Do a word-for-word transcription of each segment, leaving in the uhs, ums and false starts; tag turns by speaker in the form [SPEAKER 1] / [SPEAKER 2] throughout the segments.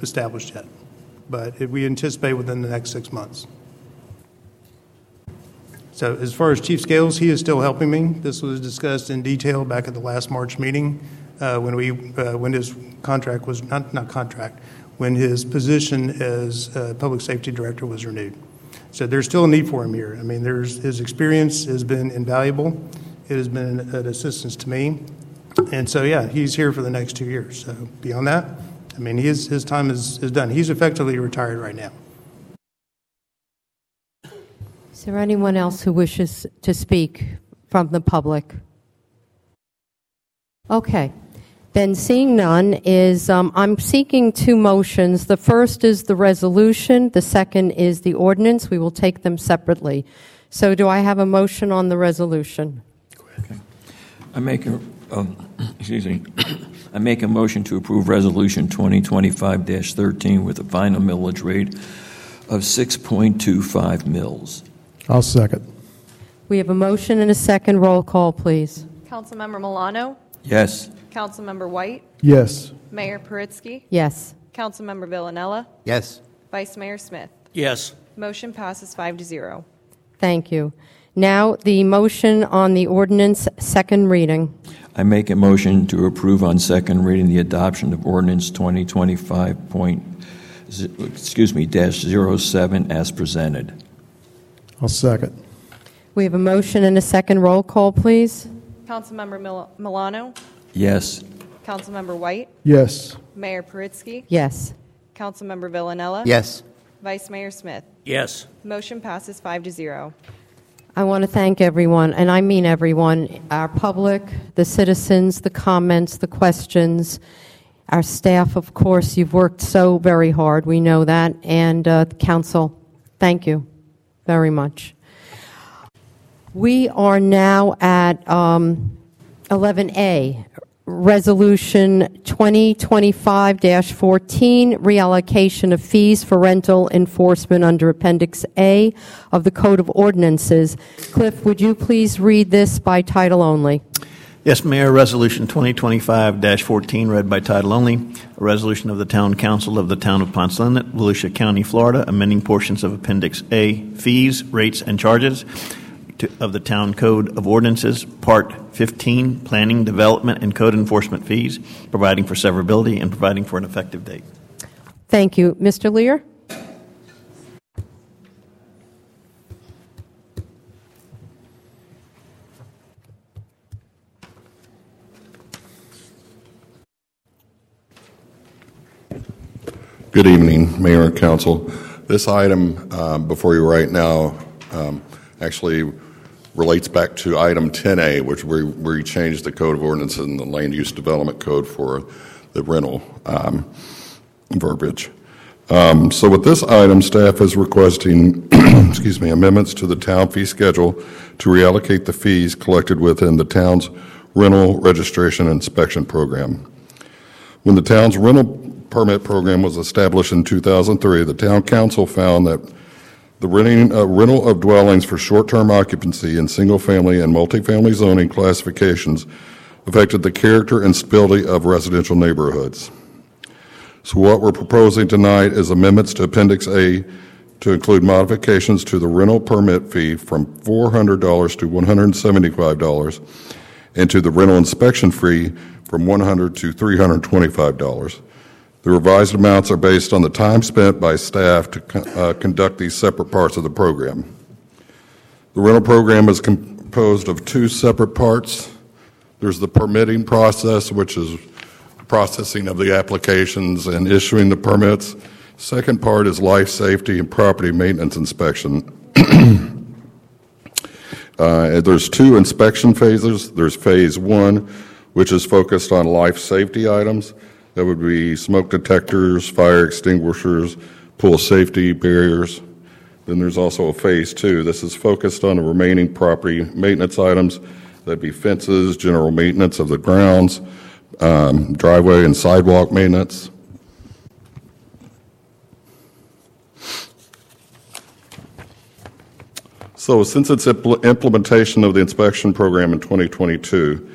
[SPEAKER 1] established yet, but it, we anticipate within the next six months. So as far as Chief Scales, he is still helping me. This was discussed in detail back at the last March meeting uh, when we uh, when his contract was not not contract when his position as uh, public safety director was renewed. So there's still a need for him here. I mean, there's his experience has been invaluable. It has been an assistance to me, and so yeah, he's here for the next two years. So beyond that, I mean, his his time is is done. He's effectively retired right now.
[SPEAKER 2] Is there anyone else who wishes to speak from the public? Okay. Then seeing none, is um, I'm seeking two motions. The first is the resolution. The second is the ordinance. We will take them separately. So do I have a motion on the resolution?
[SPEAKER 3] Okay. I make a, um, excuse me, I make a motion to approve Resolution twenty twenty-five dash thirteen with a final millage rate of six point two five mils.
[SPEAKER 4] I'll second.
[SPEAKER 2] We have a motion and a second. Roll call, please.
[SPEAKER 5] Councilmember Milano?
[SPEAKER 3] Yes.
[SPEAKER 5] Councilmember White?
[SPEAKER 4] Yes.
[SPEAKER 5] Mayor Paritsky?
[SPEAKER 2] Yes.
[SPEAKER 5] Councilmember Villanella?
[SPEAKER 6] Yes.
[SPEAKER 5] Vice Mayor Smith?
[SPEAKER 7] Yes.
[SPEAKER 5] Motion passes five to zero.
[SPEAKER 2] Thank you. Now the motion on the ordinance, second reading.
[SPEAKER 3] I make a motion to approve on second reading the adoption of ordinance twenty twenty-five point, excuse me, dash zero seven as presented.
[SPEAKER 4] I'll second.
[SPEAKER 2] We have a motion and a second. Roll call, please.
[SPEAKER 5] Councilmember Mil- Milano?
[SPEAKER 3] Yes.
[SPEAKER 5] Councilmember White?
[SPEAKER 4] Yes.
[SPEAKER 5] Mayor Paritsky?
[SPEAKER 2] Yes.
[SPEAKER 5] Councilmember Villanella?
[SPEAKER 6] Yes.
[SPEAKER 5] Vice Mayor Smith?
[SPEAKER 7] Yes.
[SPEAKER 5] Motion passes five to zero.
[SPEAKER 2] I want to thank everyone, and I mean everyone, our public, the citizens, the comments, the questions, our staff, of course. You've worked so very hard. We know that. And uh, the council, thank you very much. We are now at um, eleven A, Resolution twenty twenty-five dash fourteen, reallocation of fees for rental enforcement under Appendix A of the Code of Ordinances. Cliff, would you please read this by title only?
[SPEAKER 8] Yes, Mayor. Resolution twenty twenty-five dash fourteen, read by title only. A resolution of the Town Council of the Town of Ponce Inlet, Volusia County, Florida, amending portions of Appendix A, fees, rates, and charges to, of the Town Code of Ordinances, Part fifteen, planning, development, and code enforcement fees, providing for severability and providing for an effective date.
[SPEAKER 2] Thank you. Mister Lear?
[SPEAKER 9] Good evening, Mayor and Council. This item uh, before you right now um, actually relates back to item ten A, which we, we changed the Code of Ordinances and the Land Use Development Code for the rental um, verbiage. Um, so with this item, staff is requesting excuse me, amendments to the town fee schedule to reallocate the fees collected within the town's rental registration and inspection program. When the town's rental permit program was established in two thousand three, the town council found that the renting, uh, rental of dwellings for short-term occupancy in single-family and multifamily zoning classifications affected the character and stability of residential neighborhoods. So what we're proposing tonight is amendments to Appendix A to include modifications to the rental permit fee from four hundred dollars to one hundred seventy-five dollars and to the rental inspection fee from one hundred dollars to three hundred twenty-five dollars. The revised amounts are based on the time spent by staff to uh, conduct these separate parts of the program. The rental program is composed of two separate parts. There's the permitting process, which is processing of the applications and issuing the permits. Second part is life safety and property maintenance inspection. uh, there's two inspection phases. There's phase one, which is focused on life safety items. That would be smoke detectors, fire extinguishers, pool safety barriers. Then there's also a phase two. This is focused on the remaining property maintenance items. That'd be fences, general maintenance of the grounds, um, driveway and sidewalk maintenance. So since its impl- implementation of the inspection program in twenty twenty-two,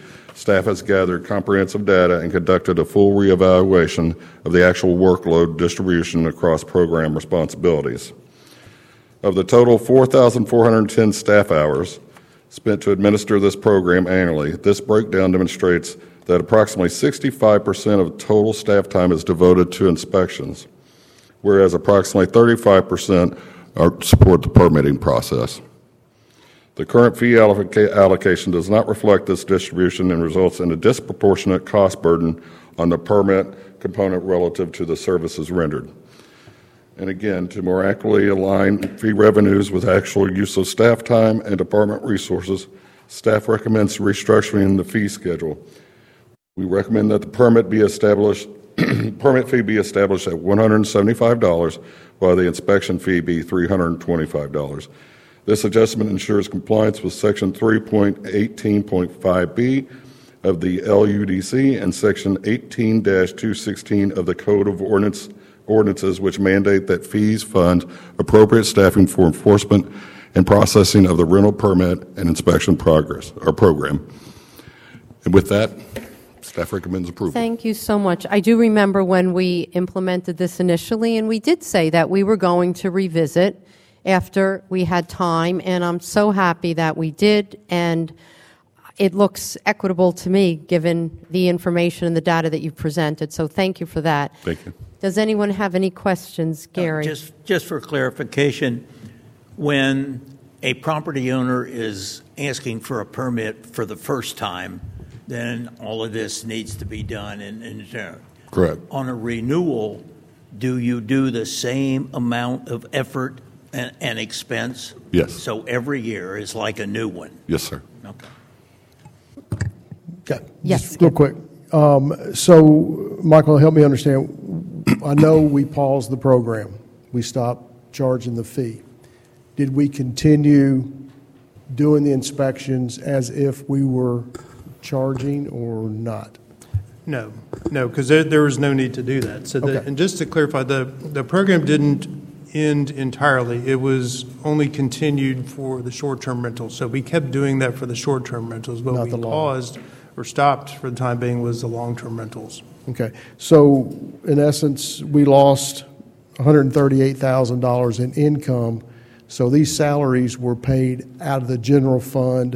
[SPEAKER 9] staff has gathered comprehensive data and conducted a full reevaluation of the actual workload distribution across program responsibilities. Of the total four thousand four hundred ten staff hours spent to administer this program annually, this breakdown demonstrates that approximately sixty-five percent of total staff time is devoted to inspections, whereas approximately thirty-five percent are support the permitting process. The current fee alloca- allocation does not reflect this distribution and results in a disproportionate cost burden on the permit component relative to the services rendered. And again, to more accurately align fee revenues with actual use of staff time and department resources, staff recommends restructuring the fee schedule. We recommend that the permit be established, permit fee be established at one hundred seventy-five dollars, while the inspection fee be three hundred twenty-five dollars. This adjustment ensures compliance with Section three point eighteen point five B of the L U D C and Section eighteen dash two sixteen of the Code of Ordinance ordinances, which mandate that fees fund appropriate staffing for enforcement and processing of the rental permit and inspection progress or program. And with that, staff recommends approval.
[SPEAKER 2] Thank you so much. I do remember when we implemented this initially, and we did say that we were going to revisit after we had time, and I'm so happy that we did, and it looks equitable to me given the information and the data that you've presented, so thank you for that.
[SPEAKER 9] Thank you.
[SPEAKER 2] Does anyone have any questions, Gary?
[SPEAKER 6] Uh, just, just for clarification, when a property owner is asking for a permit for the first time, then all of this needs to be done. And, and uh,
[SPEAKER 9] Correct.
[SPEAKER 6] On a renewal, do you do the same amount of effort and, and expense?
[SPEAKER 9] Yes.
[SPEAKER 6] So every year is like a new one?
[SPEAKER 9] Yes, sir.
[SPEAKER 6] Okay.
[SPEAKER 4] Okay.
[SPEAKER 2] Yes,
[SPEAKER 4] Just real
[SPEAKER 2] Skip.
[SPEAKER 4] quick. Um, so, Michael, help me understand. I know we paused the program. We stopped charging the fee. Did we continue doing the inspections as if we were charging or not?
[SPEAKER 1] No, no, because there, there was no need to do that. So, the,
[SPEAKER 4] Okay.
[SPEAKER 1] and just to clarify, the the program didn't end entirely. It was only continued for the short-term rentals. So we kept doing that for the short-term rentals. What
[SPEAKER 4] Not
[SPEAKER 1] we
[SPEAKER 4] the long.
[SPEAKER 1] paused or stopped for the time being was the long-term rentals.
[SPEAKER 4] Okay. So, in essence, we lost one hundred thirty-eight thousand dollars in income. So these salaries were paid out of the general fund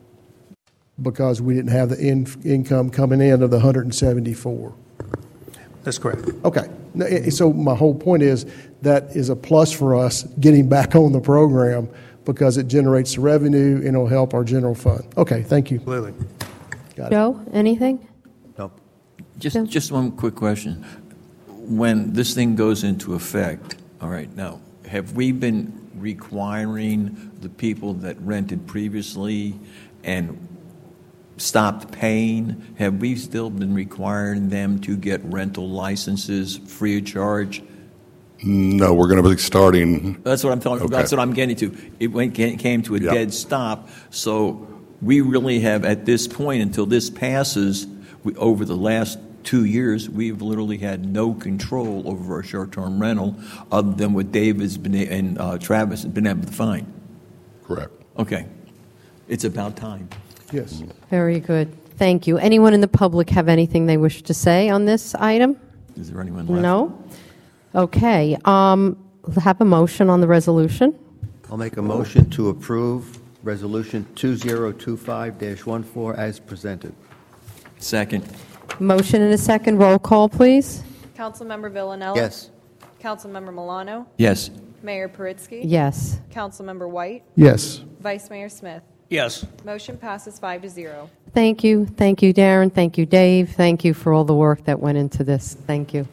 [SPEAKER 4] because we didn't have the in, income coming in of the one hundred seventy-four.
[SPEAKER 1] That's correct.
[SPEAKER 4] Okay. No, i- So my whole point is that is a plus for us getting back on the program because it generates the revenue and it'll help our general fund. Okay. Thank you.
[SPEAKER 1] Absolutely.
[SPEAKER 4] Got it.
[SPEAKER 2] Joe, anything?
[SPEAKER 3] Just,
[SPEAKER 2] Sure.
[SPEAKER 3] just one quick question. When this thing goes into effect, all right, now, have we been requiring the people that rented previously and stopped paying, have we still been requiring them to get rental licenses free of charge?
[SPEAKER 9] No, we're going to be starting.
[SPEAKER 3] That's what I'm talking.
[SPEAKER 9] Okay.
[SPEAKER 3] That's what I'm getting to. It went, came to a
[SPEAKER 9] Yep.
[SPEAKER 3] dead stop. So we really have, at this point, until this passes, we, over the last two years, we've literally had no control over our short-term rental, other than what David's been and uh, Travis has been able to find.
[SPEAKER 9] Correct.
[SPEAKER 3] Okay, it's about time.
[SPEAKER 4] Yes.
[SPEAKER 2] Very good. Thank you. Anyone in the public have anything they wish to say on this item?
[SPEAKER 3] Is there anyone left?
[SPEAKER 2] No? Okay. Um, we'll have a motion on the resolution.
[SPEAKER 7] I'll make a motion to approve Resolution two zero two five dash one four as presented.
[SPEAKER 3] Second.
[SPEAKER 2] Motion and a second. Roll call, please.
[SPEAKER 5] Councilmember Villanella?
[SPEAKER 7] Yes.
[SPEAKER 5] Councilmember Milano?
[SPEAKER 3] Yes.
[SPEAKER 5] Mayor Paritsky?
[SPEAKER 2] Yes.
[SPEAKER 5] Councilmember White?
[SPEAKER 4] Yes.
[SPEAKER 5] Vice Mayor Smith?
[SPEAKER 6] Yes.
[SPEAKER 5] Motion passes five to zero.
[SPEAKER 2] Thank you. Thank you, Darren. Thank you, Dave. Thank you for all the work that went into this. Thank you.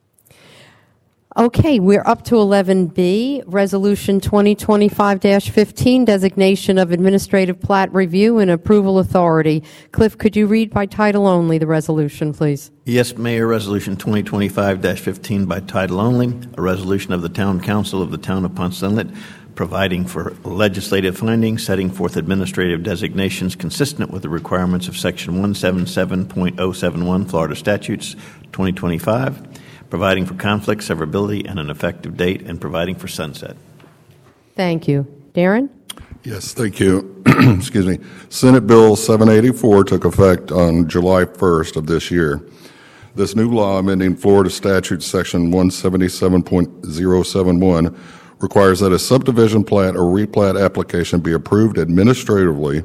[SPEAKER 2] Okay, we're up to eleven B, Resolution twenty twenty-five dash fifteen, Designation of Administrative Plat Review and Approval Authority. Cliff, could you read by title only the resolution, please?
[SPEAKER 8] Yes, Mayor, Resolution twenty twenty-five dash fifteen by title only, a resolution of the Town Council of the Town of Ponce Inlet providing for legislative findings, setting forth administrative designations consistent with the requirements of Section one seventy-seven point oh seven one Florida Statutes twenty twenty-five, providing for conflict, severability, and an effective date, and providing for sunset.
[SPEAKER 2] Thank you. Darren?
[SPEAKER 9] Yes, thank you. Excuse me. Senate Bill seven eighty-four took effect on July first of this year. This new law, amending Florida Statute Section one seventy-seven point oh seven one, requires that a subdivision plat or replat application be approved administratively.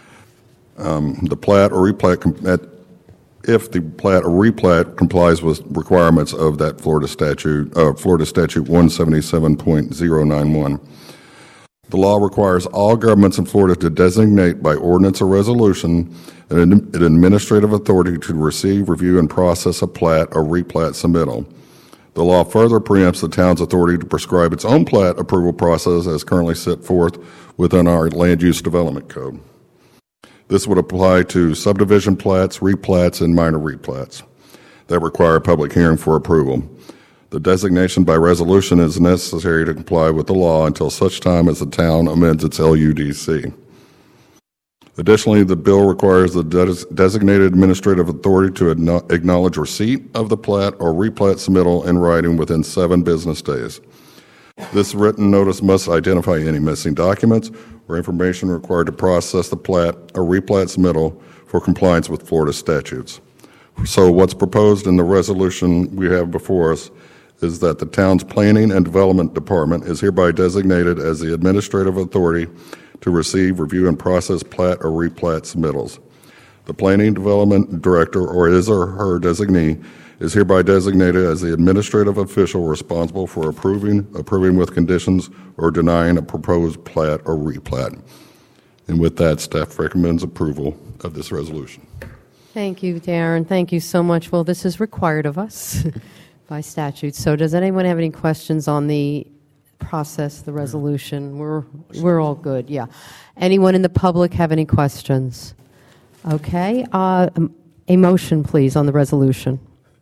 [SPEAKER 9] Um, the plat or replat, com- at, if the plat or replat complies with requirements of that Florida statute, uh, Florida Statute one seventy-seven point oh nine one. The law requires all governments in Florida to designate by ordinance or resolution an, an administrative authority to receive, review, and process a plat or replat submittal. The law further preempts the town's authority to prescribe its own plat approval process as currently set forth within our Land Use Development Code. This would apply to subdivision plats, replats, and minor replats that require a public hearing for approval. The designation by resolution is necessary to comply with the law until such time as the town amends its L U D C. Additionally, the bill requires the des- designated administrative authority to adno- acknowledge receipt of the plat or replat submittal in writing within seven business days. This written notice must identify any missing documents or information required to process the plat or replat submittal for compliance with Florida statutes. So what's proposed in the resolution we have before us is that the town's Planning and Development Department is hereby designated as the administrative authority to receive, review, and process plat or replat submittals. The Planning Development Director or his or her designee is hereby designated as the administrative official responsible for approving, approving with conditions, or denying a proposed plat or replat. And with that, staff recommends approval of this resolution.
[SPEAKER 2] Thank you, Darren. Thank you so much. Well, this is required of us by statute. So does anyone have any questions on the process, the resolution? We're, we're all good, yeah. Anyone in the public have any questions? Okay. Uh, a motion, please, on the resolution.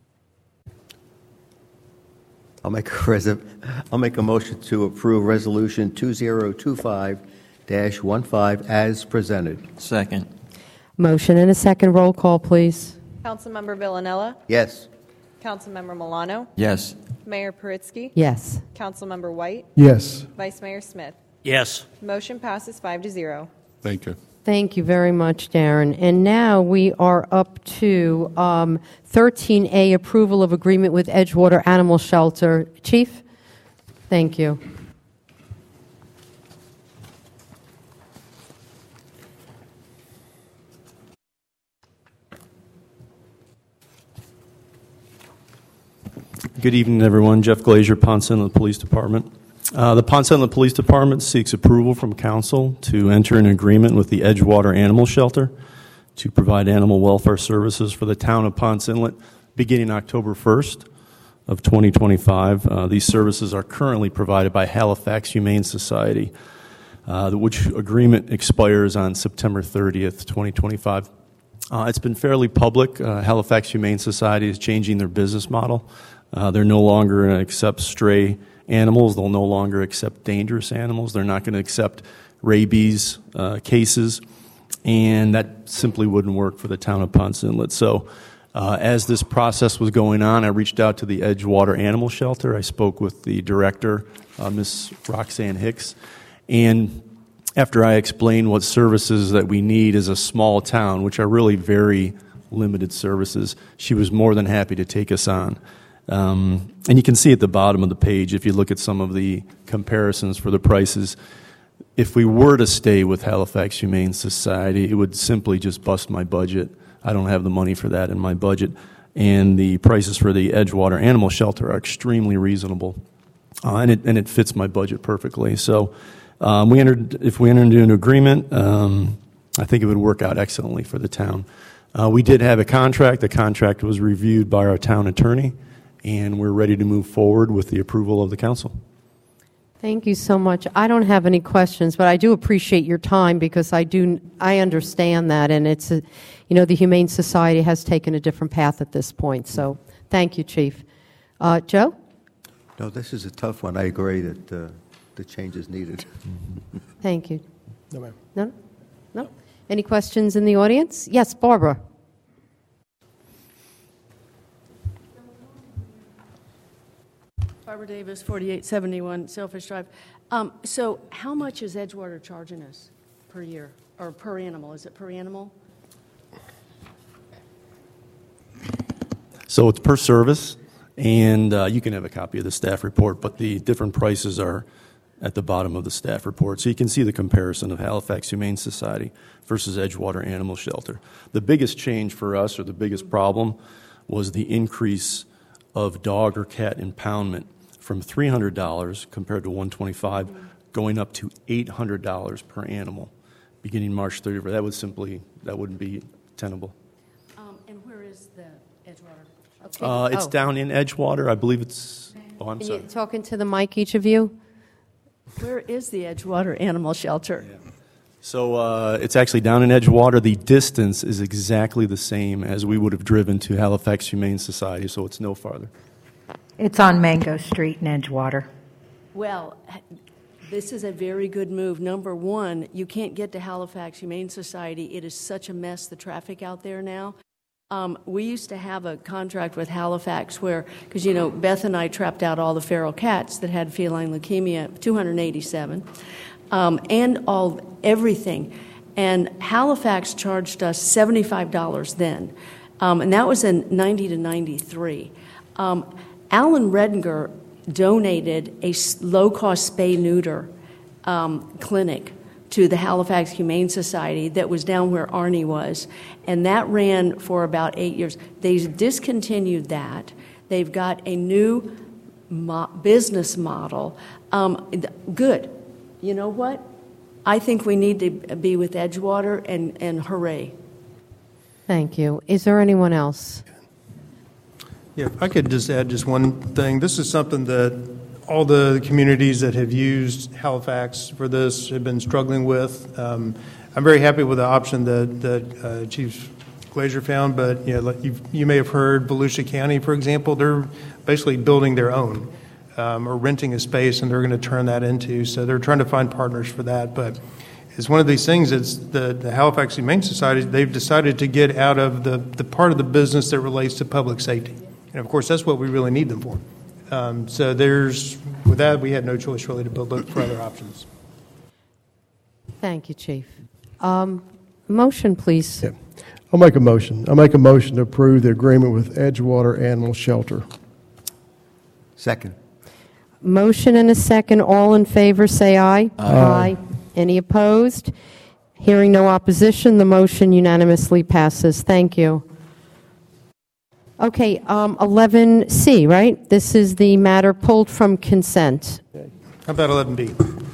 [SPEAKER 7] I'll make a res- I'll make a motion to approve Resolution two zero two five dash one five as presented.
[SPEAKER 3] Second.
[SPEAKER 2] Motion and a second. Roll call, please.
[SPEAKER 5] Councilmember Villanella,
[SPEAKER 7] Yes.
[SPEAKER 5] Councilmember Milano,
[SPEAKER 3] Yes.
[SPEAKER 5] Mayor Paritsky,
[SPEAKER 2] Yes.
[SPEAKER 5] Councilmember White,
[SPEAKER 4] Yes.
[SPEAKER 5] Vice Mayor Smith.
[SPEAKER 6] Yes.
[SPEAKER 5] Motion passes five to zero.
[SPEAKER 9] Thank you.
[SPEAKER 2] Thank you very much, Darren. And now we are up to um, thirteen A, approval of agreement with Edgewater Animal Shelter. Chief? Thank you.
[SPEAKER 10] Good evening, everyone. Jeff Glazier, Ponce Inlet Police Department. Uh, the Ponce Inlet Police Department seeks approval from council to enter an agreement with the Edgewater Animal Shelter to provide animal welfare services for the town of Ponce Inlet beginning October first of twenty twenty-five. Uh, these services are currently provided by Halifax Humane Society, uh, which agreement expires on September thirtieth, twenty twenty-five. Uh, it's been fairly public. Uh, Halifax Humane Society is changing their business model. Uh, they're no longer going to accept stray animals. They'll no longer accept dangerous animals. They're not going to accept rabies uh, cases, and that simply wouldn't work for the town of Ponce Inlet. So uh, as this process was going on, I reached out to the Edgewater Animal Shelter. I spoke with the director, uh, Miss Roxanne Hicks, and after I explained what services that we need as a small town, which are really very limited services, she was more than happy to take us on. Um, and you can see at the bottom of the page, if you look at some of the comparisons for the prices, if we were to stay with Halifax Humane Society, it would simply just bust my budget. I don't have the money for that in my budget. And the prices for the Edgewater Animal Shelter are extremely reasonable. Uh, and, it, and it fits my budget perfectly. So um, we entered, if we entered into an agreement, um, I think it would work out excellently for the town. Uh, we did have a contract. The contract was reviewed by our town attorney, and we're ready to move forward with the approval of the council.
[SPEAKER 2] Thank you so much. I don't have any questions, but I do appreciate your time because I do I understand that, and it's a, you know, the Humane Society has taken a different path at this point. So thank you, Chief. Uh, Joe?
[SPEAKER 7] No, this is a tough one. I agree that uh, the change is needed.
[SPEAKER 2] Thank you.
[SPEAKER 4] No, ma'am.
[SPEAKER 2] No? No? Any questions in the audience? Yes, Barbara.
[SPEAKER 11] Barbara Davis, forty-eight seventy-one Sailfish Drive. Um, so how much is Edgewater charging us per year, or per animal? Is it per animal?
[SPEAKER 10] So it's per service, and uh, you can have a copy of the staff report, but the different prices are at the bottom of the staff report. So you can see the comparison of Halifax Humane Society versus Edgewater Animal Shelter. The biggest change for us, or the biggest problem, was the increase of dog or cat impoundment from three hundred dollars compared to one hundred twenty-five dollars, going up to eight hundred dollars per animal, beginning March thirtieth. That would simply, that wouldn't be tenable.
[SPEAKER 11] Um, and where is the Edgewater?
[SPEAKER 2] Okay.
[SPEAKER 10] Uh, it's
[SPEAKER 2] Oh.
[SPEAKER 10] down in Edgewater. I believe it's, oh, I'm
[SPEAKER 2] Can
[SPEAKER 10] sorry.
[SPEAKER 2] you talking to the mic, each of you?
[SPEAKER 11] Where is the Edgewater Animal Shelter?
[SPEAKER 10] So uh, it's actually down in Edgewater. The distance is exactly the same as we would have driven to Halifax Humane Society, so it's no farther.
[SPEAKER 12] It's on Mango Street in Edgewater.
[SPEAKER 11] Well, this is a very good move. Number one, you can't get to Halifax Humane Society. It is such a mess, the traffic out there now. Um, we used to have a contract with Halifax where, because, you know, Beth and I trapped out all the feral cats that had feline leukemia, two hundred eighty-seven, um, and all everything. And Halifax charged us seventy-five dollars then, um, and that was in ninety to ninety-three. Um, Alan Redinger donated a low-cost spay-neuter um, clinic to the Halifax Humane Society that was down where Arnie was, and that ran for about eight years. They discontinued that. They've got a new mo- business model. Um, good. You know what? I think we need to be with Edgewater, and, and hooray.
[SPEAKER 2] Thank you. Is there anyone else?
[SPEAKER 1] Yeah, if I could just add just one thing. This is something that all the communities that have used Halifax for this have been struggling with. Um, I'm very happy with the option that, that uh, Chief Glazer found, but you know, like you you may have heard Volusia County, for example, they're basically building their own um, or renting a space, and they're going to turn that into. So they're trying to find partners for that. But it's one of these things. It's the, the Halifax Humane Society. They've decided to get out of the the part of the business that relates to public safety, and of course, that's what we really need them for. Um, so there's, with that, we had no choice really to build, look for other options.
[SPEAKER 2] Thank you, Chief. Um, motion, please.
[SPEAKER 4] Yeah. I'll make a motion. I'll make a motion to approve the agreement with Edgewater Animal Shelter.
[SPEAKER 7] Second.
[SPEAKER 2] Motion and a second. All in favor, say aye. Aye. Any opposed? Hearing no opposition, the motion unanimously passes. Thank you. Okay, um, eleven C, right? This is the matter pulled from consent.
[SPEAKER 1] How about eleven B?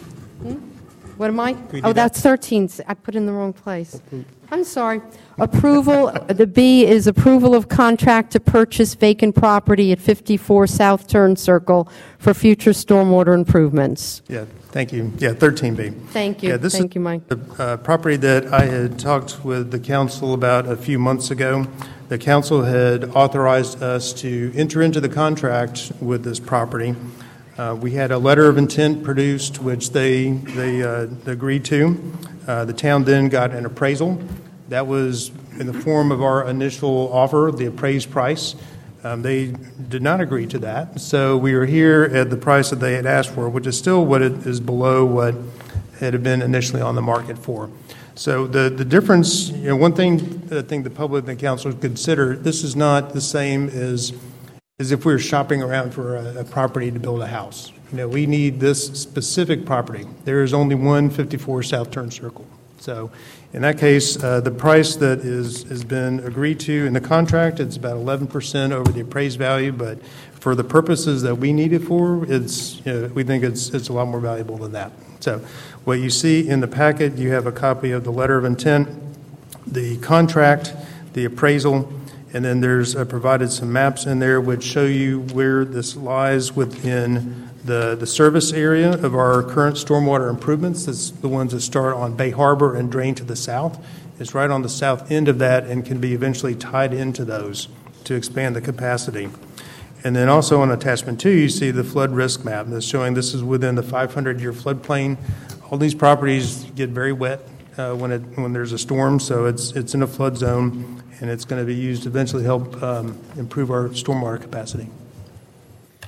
[SPEAKER 2] What am I?
[SPEAKER 1] we do
[SPEAKER 2] Oh,
[SPEAKER 1] that?
[SPEAKER 2] that's thirteen. I put it in the wrong place. I'm sorry. Approval, the B is approval of contract to purchase vacant property at fifty-four South Turn Circle for future stormwater improvements.
[SPEAKER 1] Yeah, thank you. Yeah, thirteen B.
[SPEAKER 2] Thank you.
[SPEAKER 1] Yeah, this
[SPEAKER 2] Thank
[SPEAKER 1] is
[SPEAKER 2] you, Mike.
[SPEAKER 1] the uh, property that I had talked with the council about a few months ago. The council had authorized us to enter into the contract with this property. Uh, we had a letter of intent produced, which they they uh, agreed to. Uh, the town then got an appraisal. That was in the form of our initial offer, the appraised price. Um, they did not agree to that, so we are here at the price that they had asked for, which is still what it is below what it had been initially on the market for. So the, the difference, you know, one thing I think the public and the council should consider, this is not the same as as if we were shopping around for a, a property to build a house. You know, we need this specific property. There is only one fifty-four South Turn Circle. So in that case, uh, the price that is has been agreed to in the contract, it's about eleven percent over the appraised value, but for the purposes that we need it for, it's, you know, we think it's it's a lot more valuable than that. So what you see in the packet, you have a copy of the letter of intent, the contract, the appraisal, and then there's uh, provided some maps in there which show you where this lies within the, the service area of our current stormwater improvements. That's the ones that start on Bay Harbor and drain to the south. It's right on the south end of that and can be eventually tied into those to expand the capacity. And then also on attachment two, you see the flood risk map that's showing this is within the five hundred year floodplain. All these properties get very wet uh, when it when there's a storm, so it's it's in a flood zone, and it's going to be used to eventually help um, improve our stormwater capacity.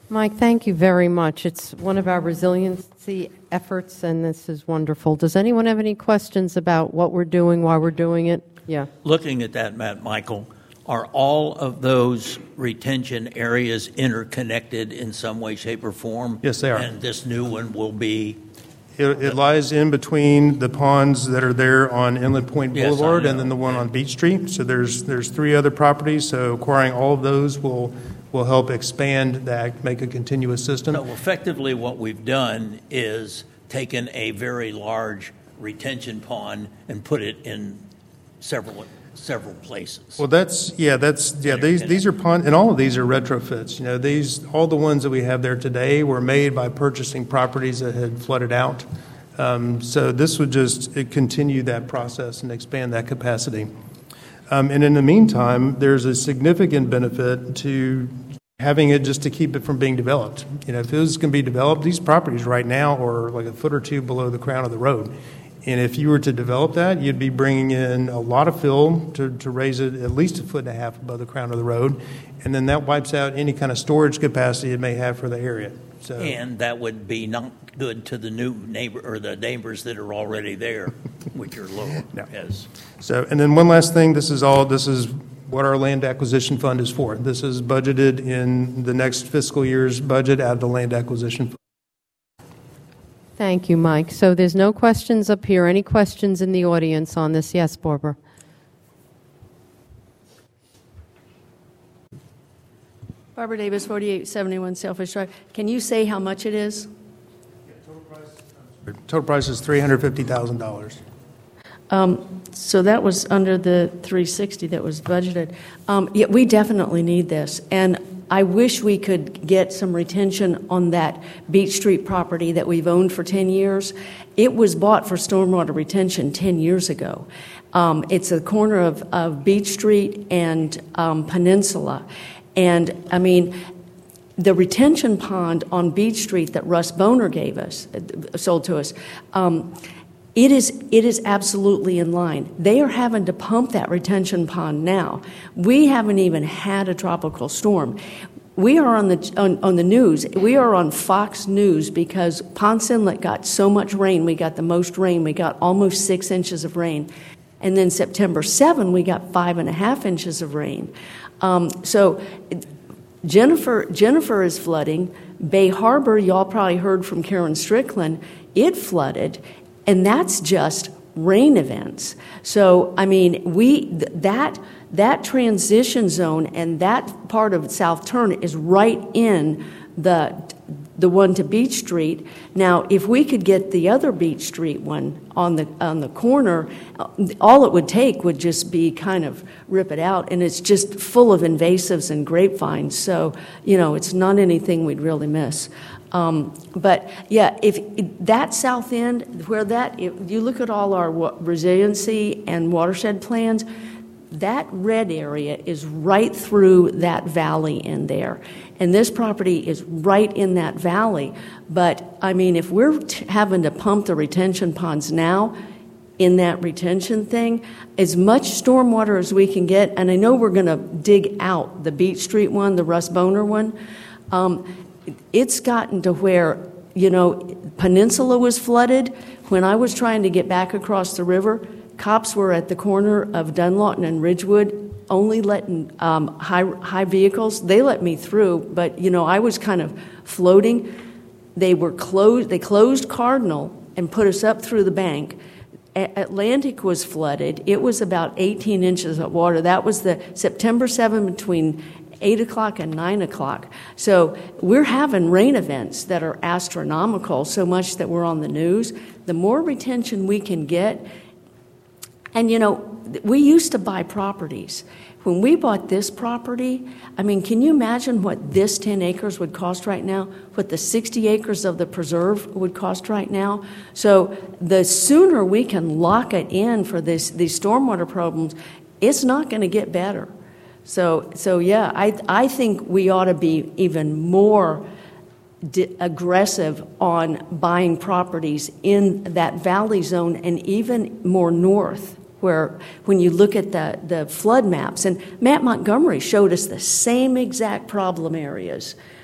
[SPEAKER 2] Mike, thank you very much. It's one of our resiliency efforts, and this is wonderful. Does anyone have any questions about what we're doing, why we're doing it? Yeah.
[SPEAKER 6] Looking at that, Matt Michael, are all of those retention areas interconnected in some way, shape, or form?
[SPEAKER 1] Yes, they are.
[SPEAKER 6] And this new one will be?
[SPEAKER 1] It, it lies in between the ponds that are there on Inland Point
[SPEAKER 6] Yes, I
[SPEAKER 1] Boulevard
[SPEAKER 6] know.
[SPEAKER 1] and then the one on Beach Street. So there's there's three other properties. So acquiring all of those will will help expand that, make a continuous system.
[SPEAKER 6] So effectively what we've done is taken a very large retention pond and put it in several several places.
[SPEAKER 1] Well, that's yeah, that's yeah. These these are pond, and all of these are retrofits. You know, these all the ones that we have there today were made by purchasing properties that had flooded out. Um, so this would just it continue that process and expand that capacity. Um, and in the meantime, there's a significant benefit to having it just to keep it from being developed. You know, if this can be developed, these properties right now are like a foot or two below the crown of the road. And if you were to develop that, you'd be bringing in a lot of fill to, to raise it at least a foot and a half above the crown of the road. And then that wipes out any kind of storage capacity it may have for the area. So,
[SPEAKER 6] And that would be not good to the new neighbor or the neighbors that are already there, which are lower.
[SPEAKER 1] No.
[SPEAKER 6] Yes.
[SPEAKER 1] So, and then one last thing, this is all, this is what our land acquisition fund is for. This is budgeted in the next fiscal year's budget out of the land acquisition fund.
[SPEAKER 2] Thank you, Mike. So there's no questions up here. Any questions in the audience on this? Yes, Barbara.
[SPEAKER 11] Barbara Davis, forty-eight seventy-one Sailfish Drive. Can you say how much it is?
[SPEAKER 1] Total price is three hundred fifty thousand dollars.
[SPEAKER 11] Um, so that was under the three sixty that was budgeted. Um, yeah, we definitely need this, and I wish we could get some retention on that Beach Street property that we've owned for ten years. It was bought for stormwater retention ten years ago. Um, it's a corner of, of Beach Street and um, Peninsula, and I mean, the retention pond on Beach Street that Russ Boner gave us, uh, sold to us. Um, It is it is absolutely in line. They are having to pump that retention pond now. We haven't even had a tropical storm. We are on the on, on the news. We are on Fox News because Ponce Inlet got so much rain. We got the most rain. We got almost six inches of rain, and then September seventh we got five and a half inches of rain. Um, so Jennifer Jennifer is flooding. Bay Harbor, y'all probably heard from Karen Strickland. It flooded. And that's just rain events. So, I mean, we th- that that transition zone and that part of South Turn is right in the the one to Beach Street. Now, if we could get the other Beach Street one on the on the corner, all it would take would just be kind of rip it out, and it's just full of invasives and grapevines. So, you know, it's not anything we'd really miss. Um, but yeah, if that south end, where that, if you look at all our wa- resiliency and watershed plans, that red area is right through that valley in there. And this property is right in that valley. But I mean, if we're t- having to pump the retention ponds now in that retention thing, as much stormwater as we can get, and I know we're going to dig out the Beach Street one, the Russ Boner one, um, it's gotten to where, you know, Peninsula was flooded. When I was trying to get back across the river, cops were at the corner of Dunlawton and Ridgewood only letting um, high, high vehicles. They let me through, but, you know, I was kind of floating. They were closed. They closed Cardinal and put us up through the bank. A- Atlantic was flooded. It was about eighteen inches of water. That was the September seventh between eight o'clock and nine o'clock. So we're having rain events that are astronomical, so much that we're on the news. The more retention we can get, and you know, we used to buy properties. When we bought this property, I mean, can you imagine what this ten acres would cost right now? What the sixty acres of the preserve would cost right now? So the sooner we can lock it in for this, these stormwater problems, it's not going to get better. So, so yeah, I I think we ought to be even more di- aggressive on buying properties in that valley zone and even more north, where when you look at the, the flood maps, and Matt Montgomery showed us the same exact problem areas.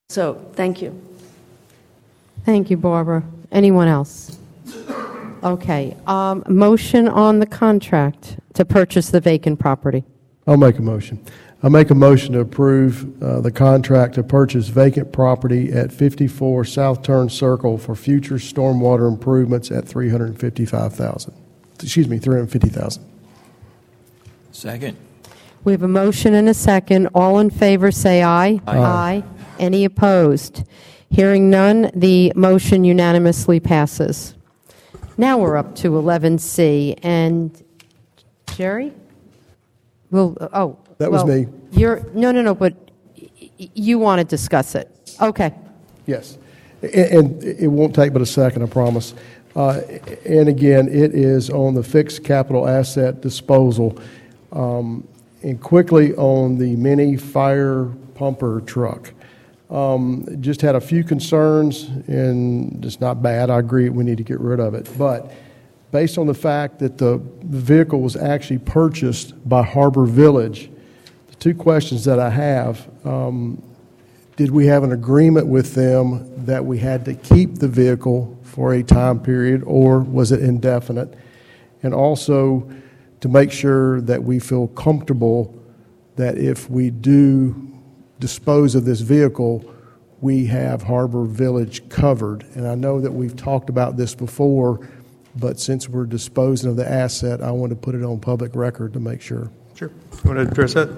[SPEAKER 11] So, thank you.
[SPEAKER 2] Thank you, Barbara. Anyone else? Okay. Um, motion on the contract to purchase the vacant property.
[SPEAKER 4] I'll make a motion. I'll make a motion to approve uh, the contract to purchase vacant property at fifty-four South Turn Circle for future stormwater improvements at three hundred fifty-five thousand dollars. Excuse me, three hundred fifty thousand dollars.
[SPEAKER 3] Second.
[SPEAKER 2] We have a motion and a second. All in favor, say aye.
[SPEAKER 3] Aye.
[SPEAKER 2] Aye. Any opposed? Hearing none, the motion unanimously passes. Now we're up to eleven C, and Jerry? Well, oh.
[SPEAKER 4] That was
[SPEAKER 2] well,
[SPEAKER 4] me.
[SPEAKER 2] You're, no, no, no, but y- y- you want to discuss it. Okay.
[SPEAKER 4] Yes. A- And it won't take but a second, I promise. Uh, And again, it is on the fixed capital asset disposal. Um, And quickly on the mini fire pumper truck. Um, Just had a few concerns, and it's not bad. I agree we need to get rid of it. But based on the fact that the vehicle was actually purchased by Harbor Village, the two questions that I have, um, did we have an agreement with them that we had to keep the vehicle for a time period, or was it indefinite? And also, to make sure that we feel comfortable that if we do dispose of this vehicle, we have Harbor Village covered. And I know that we've talked about this before, but since we're disposing of the asset, I want to put it on public record to make sure.
[SPEAKER 1] Sure. You want to address that?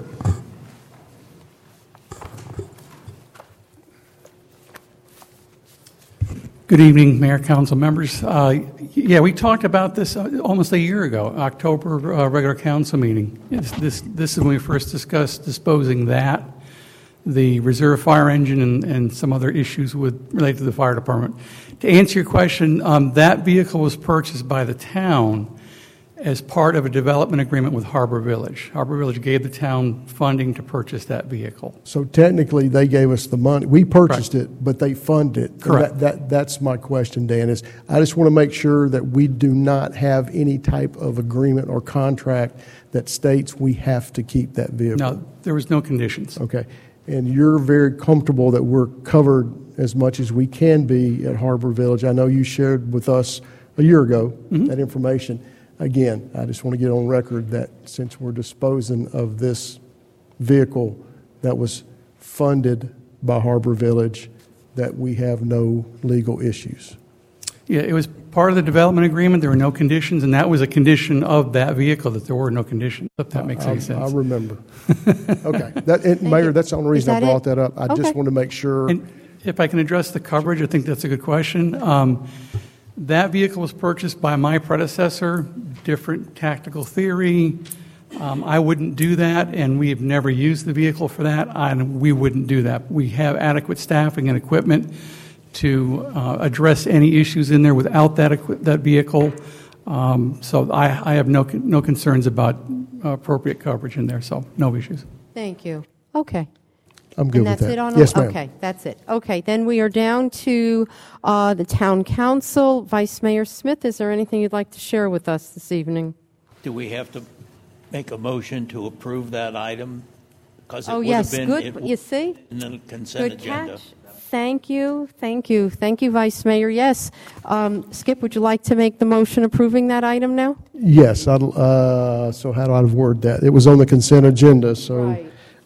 [SPEAKER 13] Good evening, Mayor, Council members. Uh, yeah, we talked about this uh, almost a year ago, October uh, regular council meeting. It's, this, this is when we first discussed disposing that, the reserve fire engine, and, and some other issues with related to the fire department. To answer your question, um, that vehicle was purchased by the town as part of a development agreement with Harbor Village. Harbor Village gave the town funding to purchase that vehicle.
[SPEAKER 4] So technically, they gave us the money. We purchased Correct. it, but they funded it.
[SPEAKER 13] Correct.
[SPEAKER 4] That, that, that's my question, Dan, is I just want to make sure that we do not have any type of agreement or contract that states we have to keep that vehicle.
[SPEAKER 13] No, there was no conditions.
[SPEAKER 4] Okay. And you're very comfortable that we're covered as much as we can be at Harbor Village. I know you shared with us a year ago mm-hmm. that information. Again, I just want to get on record that since we're disposing of this vehicle that was funded by Harbor Village, that we have no legal issues.
[SPEAKER 13] Yeah, it was part of the development agreement. There were no conditions, and that was a condition of that vehicle, that there were no conditions, if that makes
[SPEAKER 4] I,
[SPEAKER 13] any sense.
[SPEAKER 4] I remember. Okay. That, and Mayor, that's the only reason I brought
[SPEAKER 2] it?
[SPEAKER 4] that up. I
[SPEAKER 2] okay.
[SPEAKER 4] just want to make sure.
[SPEAKER 13] And if I can address the coverage, I think that's a good question. Um, that vehicle was purchased by my predecessor, different tactical theory. Um, I wouldn't do that, and we have never used the vehicle for that, and we wouldn't do that. We have adequate staffing and equipment to uh, address any issues in there without that equi- that vehicle. Um, so I, I have no no concerns about uh, appropriate coverage in there, so no issues.
[SPEAKER 2] Thank you. Okay.
[SPEAKER 4] I'm good
[SPEAKER 2] and
[SPEAKER 4] with
[SPEAKER 2] that's
[SPEAKER 4] that.
[SPEAKER 2] It on
[SPEAKER 4] yes, ma'am.
[SPEAKER 2] Okay, that's it. Okay, then we are down to uh, the Town Council. Vice Mayor Smith, is there anything you'd like to share with us this evening?
[SPEAKER 6] Do we have to make a motion to approve that item? Because it
[SPEAKER 2] Oh,
[SPEAKER 6] would
[SPEAKER 2] yes,
[SPEAKER 6] have been
[SPEAKER 2] good.
[SPEAKER 6] it-
[SPEAKER 2] You see?
[SPEAKER 6] in the consent
[SPEAKER 2] Good
[SPEAKER 6] agenda.
[SPEAKER 2] catch. Thank you, thank you, thank you, Vice Mayor. Yes. Um, Skip, would you like to make the motion approving that item now?
[SPEAKER 4] Yes. I'd, uh, so how do I word that? It was on the consent agenda, so
[SPEAKER 2] Right.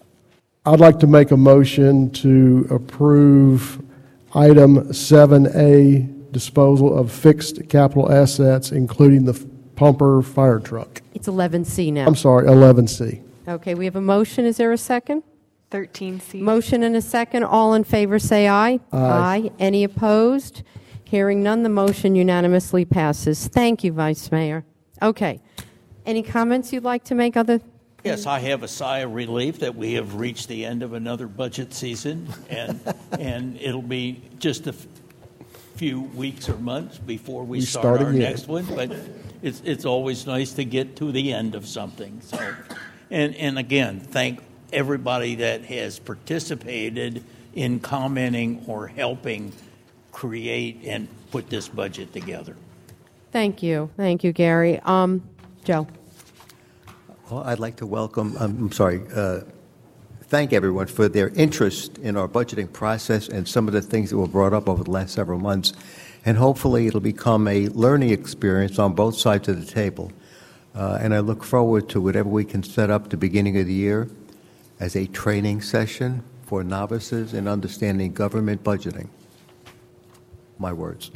[SPEAKER 4] I'd like to make a motion to approve item seven A, disposal of fixed capital assets, including the pumper fire truck.
[SPEAKER 2] It's eleven C now.
[SPEAKER 4] I'm sorry, eleven C.
[SPEAKER 2] Okay, we have a motion. Is there a second?
[SPEAKER 5] thirteen C.
[SPEAKER 2] Motion and a second. All in favor say aye.
[SPEAKER 4] Aye.
[SPEAKER 2] Any opposed? Hearing none, the motion unanimously passes. Thank you, Vice Mayor. Okay. Any comments you'd like to make other?
[SPEAKER 6] Yes, I have a sigh of relief that we have reached the end of another budget season, and and it'll be just a f- few weeks or months before we,
[SPEAKER 4] We
[SPEAKER 6] start,
[SPEAKER 4] start
[SPEAKER 6] our
[SPEAKER 4] again.
[SPEAKER 6] next one. But it's it's always nice to get to the end of something. So, and and again, thank everybody that has participated in commenting or helping create and put this budget together.
[SPEAKER 2] Thank you. Thank you, Gary. Um, Joe.
[SPEAKER 7] Well, I'd like to welcome, um, I'm sorry, uh, thank everyone for their interest in our budgeting process and some of the things that were brought up over the last several months. And hopefully it'll become a learning experience on both sides of the table. Uh, and I look forward to whatever we can set up at the beginning of the year as a training session for novices in understanding government budgeting. My words.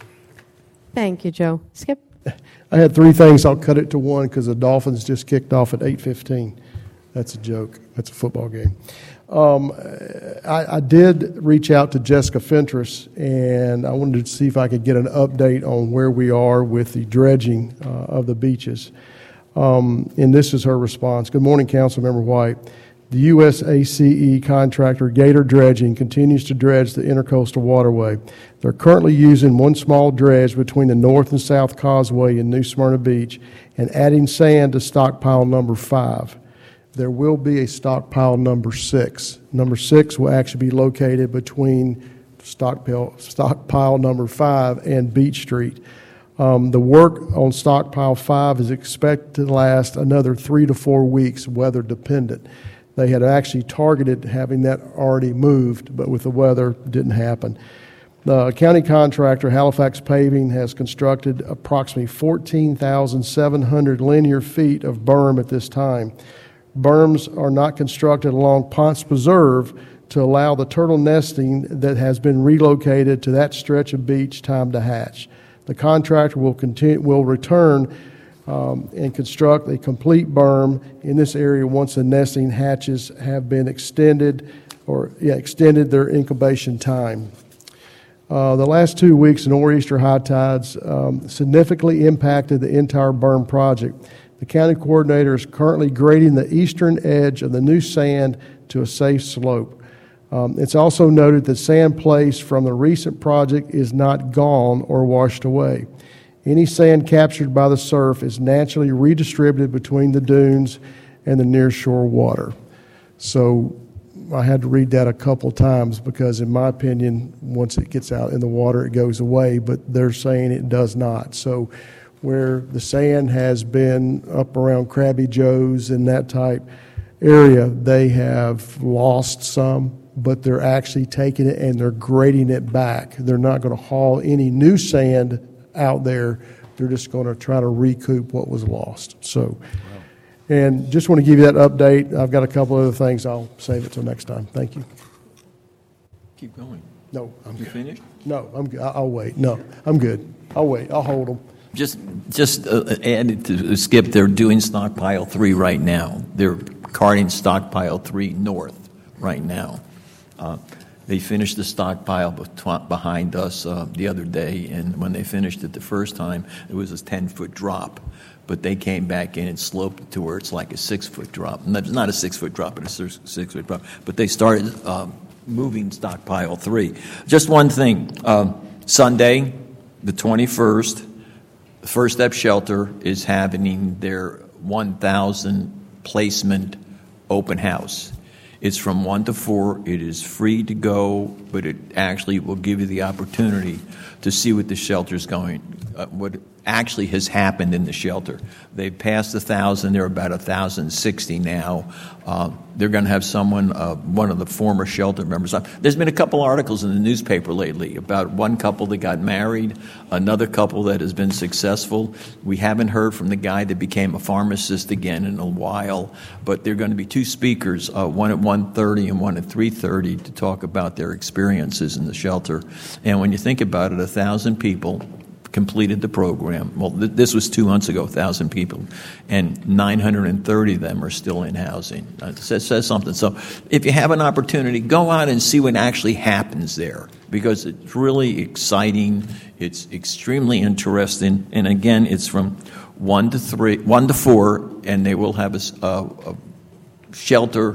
[SPEAKER 2] Thank you, Joe. Skip.
[SPEAKER 4] I had three things. I'll cut it to one because the Dolphins just kicked off at eight fifteen. That's a joke. That's a football game. Um, I, I did reach out to Jessica Fentress, and I wanted to see if I could get an update on where we are with the dredging uh, of the beaches. Um, and this is her response. Good morning, Councilmember White. The U S A C E contractor Gator Dredging continues to dredge the Intercoastal Waterway. They're currently using one small dredge between the North and South Causeway in New Smyrna Beach and adding sand to stockpile number five. There will be a stockpile number six. Number six will actually be located between stockpile, stockpile number five and Beach Street. Um, the work on stockpile five is expected to last another three to four weeks, weather dependent. They had actually targeted having that already moved, but with the weather, it didn't happen. The county contractor, Halifax Paving, has constructed approximately fourteen thousand seven hundred linear feet of berm at this time. Berms are not constructed along Ponce Preserve to allow the turtle nesting that has been relocated to that stretch of beach time to hatch. The contractor will continue, will return Um, and construct a complete berm in this area once the nesting hatches have been extended or yeah, extended their incubation time. Uh, the last two weeks, nor'easter high tides um, significantly impacted the entire berm project. The county coordinator is currently grading the eastern edge of the new sand to a safe slope. Um, it's also noted that sand placed from the recent project is not gone or washed away. Any sand captured by the surf is naturally redistributed between the dunes and the nearshore water. So I had to read that a couple times because, in my opinion, once it gets out in the water, it goes away, but they're saying it does not. So where the sand has been up around Krabby Joe's and that type area, they have lost some, but they're actually taking it and they're grading it back. They're not going to haul any new sand out there. They're just going to try to recoup what was lost. So, wow. And just want to give you that update. I've got a couple other things. I'll save it till next time. Thank you.
[SPEAKER 3] Keep going.
[SPEAKER 4] No, I'm
[SPEAKER 3] you
[SPEAKER 4] good.
[SPEAKER 3] finished?
[SPEAKER 4] No, I'm good. I'll wait. No, I'm good. I'll wait. I'll hold them.
[SPEAKER 3] Just, just uh, add to Skip. They're doing stockpile three right now. They're carting stockpile three north right now. Uh, They finished the stockpile behind us uh, the other day, and when they finished it the first time, it was a ten-foot drop. But they came back in and sloped it to where it's like a six-foot drop. And it's not a six-foot drop, but it's a six-foot drop. But they started uh, moving stockpile three. Just one thing. Um, Sunday, the twenty-first, First Step Shelter is having their one thousand placement open house. It's from one to four. It is free to go, but it actually will give you the opportunity to see what the shelter's going, uh, what actually has happened in the shelter. They've passed a thousand. They're about a thousand sixty now. Uh, they're going to have someone, uh, one of the former shelter members. Uh, there's been a couple articles in the newspaper lately about one couple that got married, another couple that has been successful. We haven't heard from the guy that became a pharmacist again in a while, but there are going to be two speakers, uh, one at one thirty and one at three thirty, to talk about their experiences in the shelter. And when you think about it, a thousand people completed the program. Well, th- this was two months ago, one thousand people, and nine hundred thirty of them are still in housing. Uh, it says, says something. So if you have an opportunity, go out and see what actually happens there, because it's really exciting. It's extremely interesting. And again, it's from one to three, one to four, and they will have a, a, a shelter,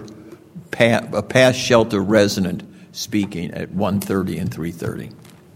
[SPEAKER 3] a past shelter resident speaking at one thirty and three thirty.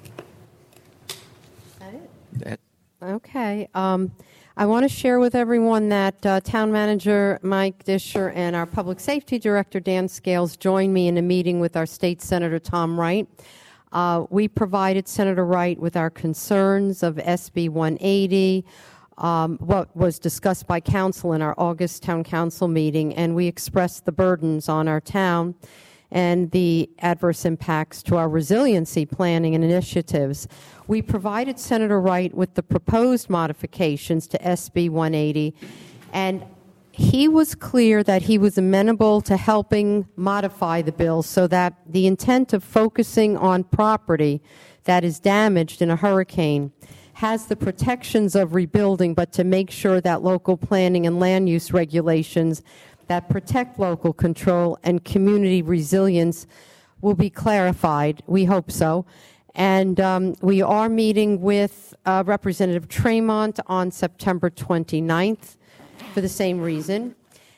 [SPEAKER 2] Okay. Um, I want to share with everyone that uh, Town Manager Mike Disher and our Public Safety Director Dan Scales joined me in a meeting with our State Senator Tom Wright. Uh, we provided Senator Wright with our concerns of S B one eighty, um, what was discussed by council in our August town council meeting, and we expressed the burdens on our town and the adverse impacts to our resiliency planning and initiatives. We provided Senator Wright with the proposed modifications to S B one eighty, and he was clear that he was amenable to helping modify the bill so that the intent of focusing on property that is damaged in a hurricane has the protections of rebuilding, but to make sure that local planning and land use regulations that protect local control and community resilience will be clarified. We hope so. And um, we are meeting with uh, Representative Tremont on September twenty-ninth for the same reason.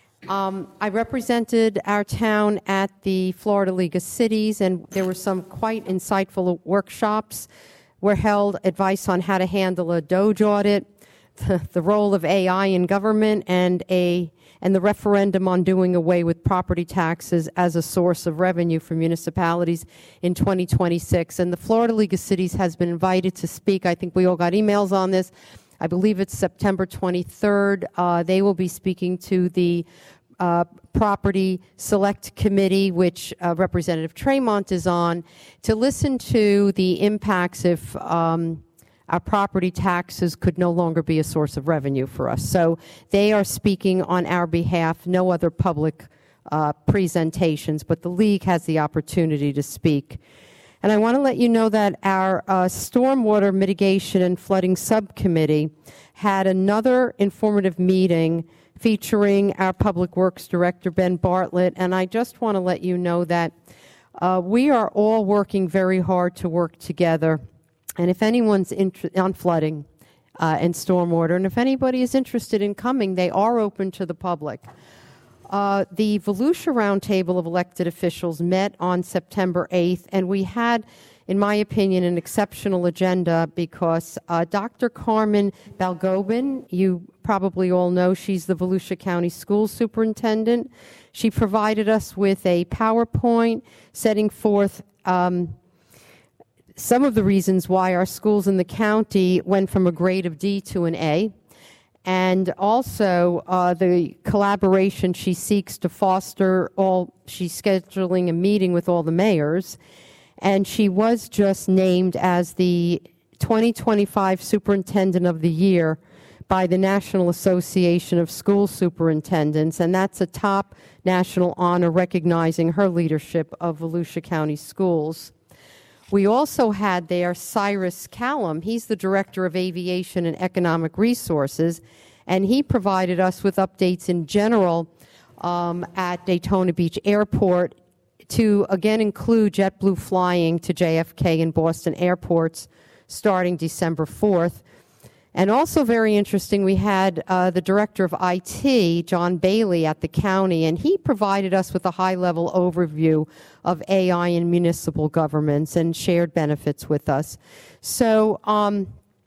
[SPEAKER 2] Um, I represented our town at the Florida League of Cities, and there were some quite insightful workshops were held, advice on how to handle a Doge audit, the, the role of A I in government, and a and the referendum on doing away with property taxes as a source of revenue for municipalities in twenty twenty-six. And the Florida League of Cities has been invited to speak. I think we all got emails on this. I believe it's September twenty-third. Uh, they will be speaking to the uh, Property Select Committee, which uh, Representative Tremont is on, to listen to the impacts if um, our property taxes could no longer be a source of revenue for us. So they are speaking on our behalf, no other public uh, presentations, but the League has the opportunity to speak. And I want to let you know that our uh, Stormwater Mitigation and Flooding Subcommittee had another informative meeting featuring our Public Works Director, Ben Bartlett, and I just want to let you know that uh, we are all working very hard to work together. And if anyone's inter- on flooding uh, and stormwater, and if anybody is interested in coming, they are open to the public. Uh, the Volusia Roundtable of elected officials met on September eighth, and we had, in my opinion, an exceptional agenda because uh, Doctor Carmen Balgobin, you probably all know, she's the Volusia County School Superintendent. She provided us with a PowerPoint setting forth um, some of the reasons why our schools in the county went from a grade of D to an A, and also uh, the collaboration she seeks to foster. All she's scheduling a meeting with all the mayors, and she was just named as the twenty twenty-five Superintendent of the Year by the National Association of School Superintendents, and that's a top national honor recognizing her leadership of Volusia County Schools. We also had there Cyrus Callum. He's the Director of Aviation and Economic Resources, and he provided us with updates in general um, at Daytona Beach Airport to, again, include JetBlue flying to J F K and Boston airports starting December fourth. And also very interesting, we had uh, the Director of I T, John Bailey, at the county, and he provided us with a high-level overview of A I in municipal governments and shared benefits with us. So um,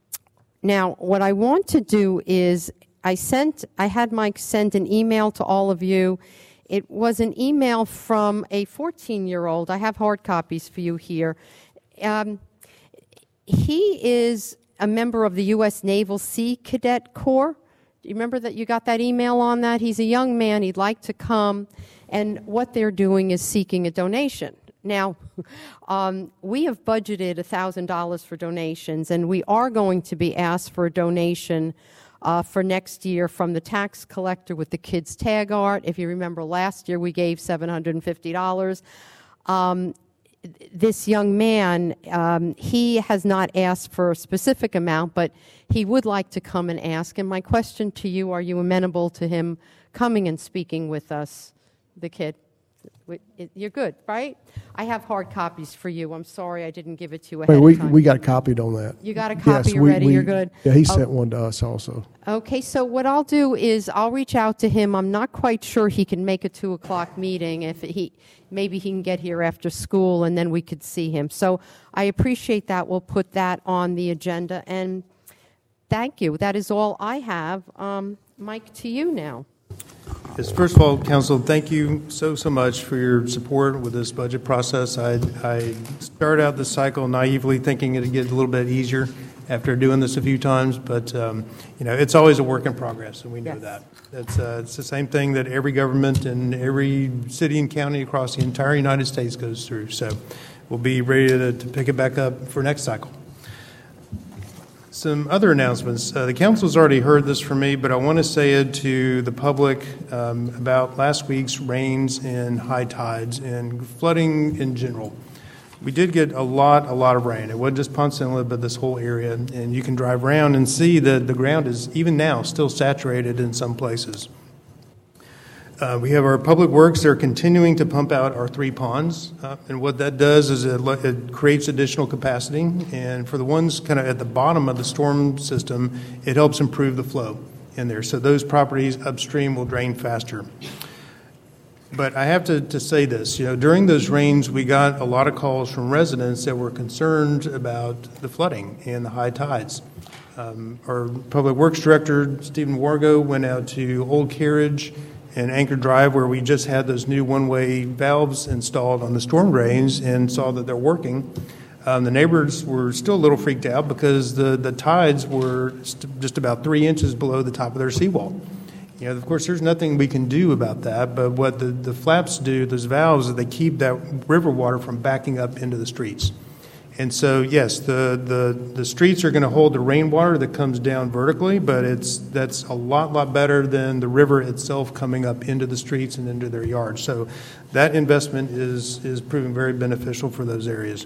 [SPEAKER 2] now what I want to do is I sent, I had Mike send an email to all of you. It was an email from a fourteen-year-old. I have hard copies for you here. Um, he is a member of the U S Naval Sea Cadet Corps. Do you remember that you got that email on that? He's a young man. He'd like to come. And what they're doing is seeking a donation. Now, um, we have budgeted one thousand dollars for donations, and we are going to be asked for a donation uh, for next year from the tax collector with the kids' tag art. If you remember last year, we gave seven hundred fifty dollars. Um, This young man, um, he has not asked for a specific amount, but he would like to come and ask. And my question to you, are you amenable to him coming and speaking with us, the kid? You're good, right? I have hard copies for you. I'm sorry I didn't give it to you ahead
[SPEAKER 4] Wait, we,
[SPEAKER 2] of time.
[SPEAKER 4] we got copied on that.
[SPEAKER 2] You got a copy
[SPEAKER 4] yes, we,
[SPEAKER 2] already?
[SPEAKER 4] we,
[SPEAKER 2] You're good?
[SPEAKER 4] Yeah, he
[SPEAKER 2] Oh.
[SPEAKER 4] sent one to us also.
[SPEAKER 2] Okay, so what I'll do is I'll reach out to him. I'm not quite sure he can make a two o'clock meeting. If he maybe he can get here after school, and then we could see him. So I appreciate that. We'll put that on the agenda. And thank you. That is all I have. Um, Mike, to you now.
[SPEAKER 1] Yes, first of all, Council, thank you so, so much for your support with this budget process. I, I started out this cycle naively thinking it'd get a little bit easier after doing this a few times, but um, you know, it's always a work in progress, and we know
[SPEAKER 12] Yes.
[SPEAKER 1] that. It's, uh, it's the same thing that every government and every city and county across the entire United States goes through. So we'll be ready to, to pick it back up for next cycle. Some other announcements. Uh, the council's already heard this from me, but I want to say it to the public um, about last week's rains and high tides and flooding in general. We did get a lot, a lot of rain. It wasn't just Ponce Inlet, but this whole area. And you can drive around and see that the ground is, even now, still saturated in some places. Uh, we have our public works. They're continuing to pump out our three ponds. Uh, and what that does is it, it creates additional capacity. And for the ones kind of at the bottom of the storm system, it helps improve the flow in there. So those properties upstream will drain faster. But I have to, to say this, you know, during those rains, we got a lot of calls from residents that were concerned about the flooding and the high tides. Um, our Public Works Director, Stephen Wargo, went out to Old Carriage and Anchor Drive, where we just had those new one-way valves installed on the storm drains, and saw that they're working. Um, the neighbors were still a little freaked out because the, the tides were st- just about three inches below the top of their seawall. You know, of course, there's nothing we can do about that, but what the, the flaps do, those valves, is they keep that river water from backing up into the streets. And so, yes, the, the, the streets are going to hold the rainwater that comes down vertically, but it's that's a lot, lot better than the river itself coming up into the streets and into their yards. So that investment is, is proving very beneficial for those areas.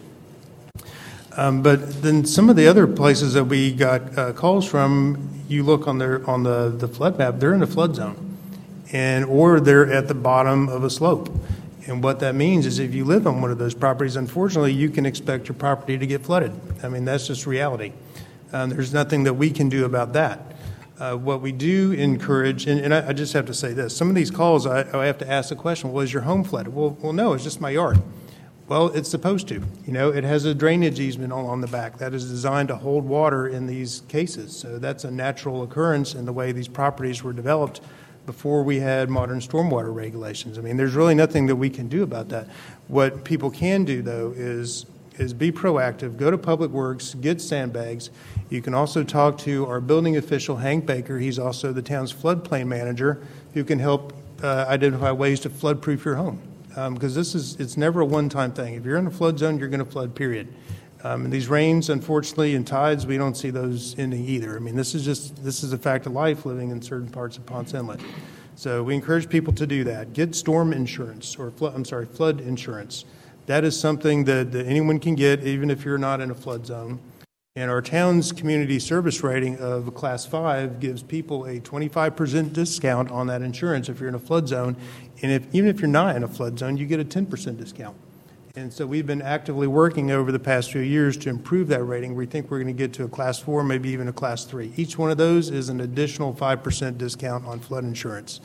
[SPEAKER 1] Um, but then some of the other places that we got uh, calls from, you look on their on the, the flood map, they're in a flood zone, and or they're at the bottom of a slope. And what that means is if you live on one of those properties, unfortunately, you can expect your property to get flooded. I mean, that's just reality. Um, there's nothing that we can do about that. Uh, what we do encourage, and, and I, I just have to say this, some of these calls, I, I have to ask the question, well, is your home flooded? Well, well, no, it's just my yard. Well, it's supposed to. You know, it has a drainage easement on, on the back that is designed to hold water in these cases. So that's a natural occurrence in the way these properties were developed before we had modern stormwater regulations. I mean, there's really nothing that we can do about that. What people can do, though, is is be proactive, go to Public Works, get sandbags. You can also talk to our building official, Hank Baker. He's also the town's floodplain manager, who can help uh, identify ways to flood-proof your home. Because um, this is, it's never a one-time thing. If you're in a flood zone, you're going to flood, period. Um, and these rains, unfortunately, and tides, we don't see those ending either. I mean, this is just, this is a fact of life living in certain parts of Ponce Inlet. So we encourage people to do that. Get storm insurance, or flood, I'm sorry, flood insurance. That is something that, that anyone can get, even if you're not in a flood zone. And our town's community service rating of class five gives people a twenty-five percent discount on that insurance if you're in a flood zone. And if, even if you're not in a flood zone, you get a ten percent discount. And so we've been actively working over the past few years to improve that rating. We think we're going to get to a class four, maybe even a class three. Each one of those is an additional five percent discount on flood insurance.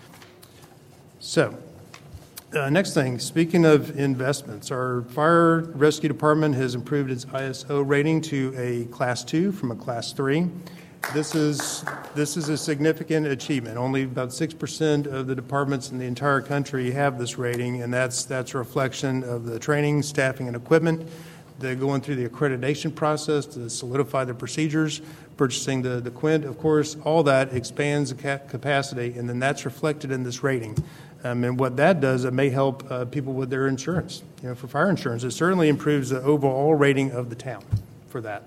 [SPEAKER 1] So, uh, next thing, speaking of investments, our fire rescue department has improved its I S O rating to a class two from a class three. This is this is a significant achievement. Only about six percent of the departments in the entire country have this rating, and that's that's a reflection of the training, staffing, and equipment. They're going through the accreditation process to solidify the procedures, purchasing the, the Quint, of course. All that expands the capacity, and then that's reflected in this rating. Um, and what that does, it may help uh, people with their insurance, you know, for fire insurance. It certainly improves the overall rating of the town for that.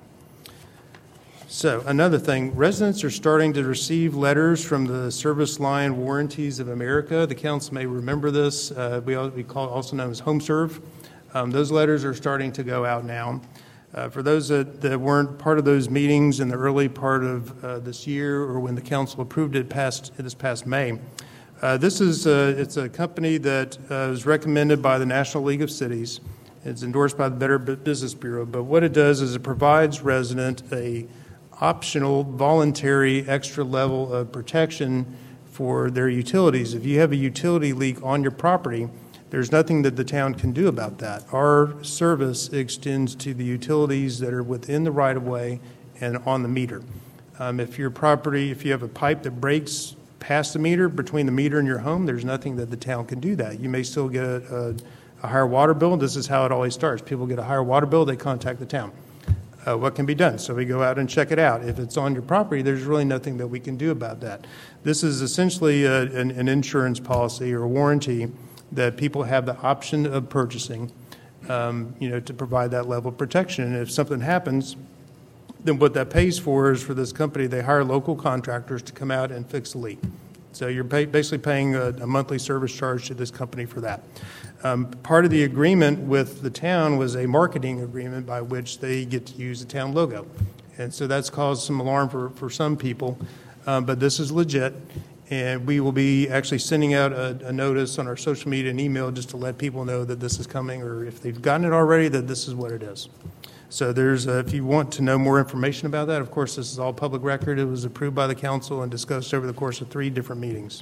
[SPEAKER 1] So another thing, residents are starting to receive letters from the Service Line Warranties of America. The council may remember this. Uh, we, we call it also known as HomeServe. Um, those letters are starting to go out now. Uh, for those that, that weren't part of those meetings in the early part of uh, this year, or when the council approved it past this past May, uh, this is a, it's a company that uh, was recommended by the National League of Cities. It's endorsed by the Better Business Bureau. But what it does is it provides resident a optional, voluntary, extra level of protection for their utilities. If you have a utility leak on your property, there's nothing that the town can do about that. Our service extends to the utilities that are within the right-of-way and on the meter. Um, if your property, if you have a pipe that breaks past the meter, between the meter and your home, there's nothing that the town can do that. You may still get a, a, a higher water bill. This is how it always starts. People get a higher water bill, they contact the town. Uh, what can be done? So we go out and check it out. If it's on your property, there's really nothing that we can do about that. This is essentially a, an, an insurance policy or a warranty that people have the option of purchasing, um, you know, to provide that level of protection. And if something happens, then what that pays for is for this company, they hire local contractors to come out and fix the leak. So you're pay, basically paying a, a monthly service charge to this company for that. Um, part of the agreement with the town was a marketing agreement by which they get to use the town logo. And so that's caused some alarm for, for some people, um, but this is legit. And we will be actually sending out a, a notice on our social media and email just to let people know that this is coming, or if they've gotten it already, that this is what it is. So there's, uh, if you want to know more information about that, of course, this is all public record. It was approved by the council and discussed over the course of three different meetings.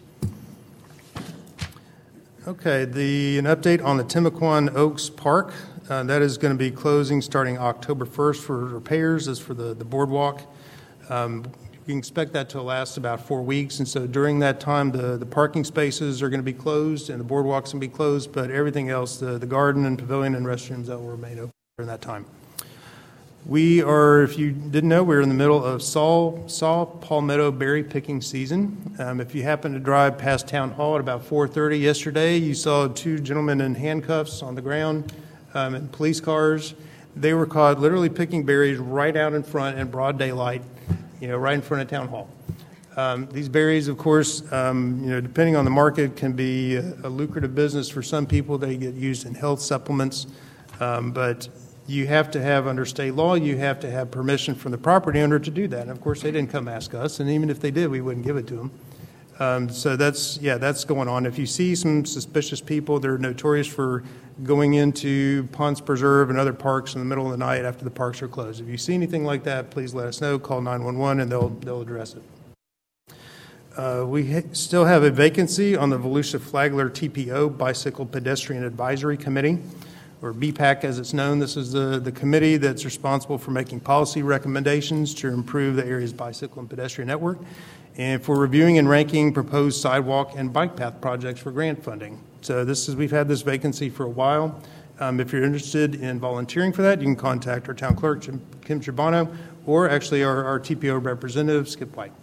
[SPEAKER 1] Okay, the an update on the Timaquan Oaks Park. Uh, that is going to be closing starting October first for repairs. As for the, the boardwalk, um, you can expect that to last about four weeks. And so during that time, the, the parking spaces are going to be closed and the boardwalk's going to be closed, but everything else, the, the garden and pavilion and restrooms, that will remain open during that time. We are, if you didn't know, we're in the middle of saw, saw palmetto berry picking season. Um, if you happen to drive past Town Hall at about four thirty yesterday, you saw two gentlemen in handcuffs on the ground um, in police cars. They were caught literally picking berries right out in front in broad daylight, you know, right in front of Town Hall. Um, these berries, of course, um, you know, depending on the market, can be a, a lucrative business for some people. They get used in health supplements, um, but you have to have, under state law, you have to have permission from the property owner to do that. And of course, they didn't come ask us, and even if they did, we wouldn't give it to them. Um, so that's, yeah, that's going on. If you see some suspicious people, they're notorious for going into Ponce Preserve and other parks in the middle of the night after the parks are closed. If you see anything like that, please let us know. Call nine one one, and they'll they'll address it. Uh, we ha- still have a vacancy on the Volusia Flagler T P O, Bicycle Pedestrian Advisory Committee, or B PAC as it's known. This is the, the committee that's responsible for making policy recommendations to improve the area's bicycle and pedestrian network, and for reviewing and ranking proposed sidewalk and bike path projects for grant funding. So this is, we've had this vacancy for a while. Um, if you're interested in volunteering for that, you can contact our town clerk, Jim, Kim Girbano, or actually our, our T P O representative, Skip White.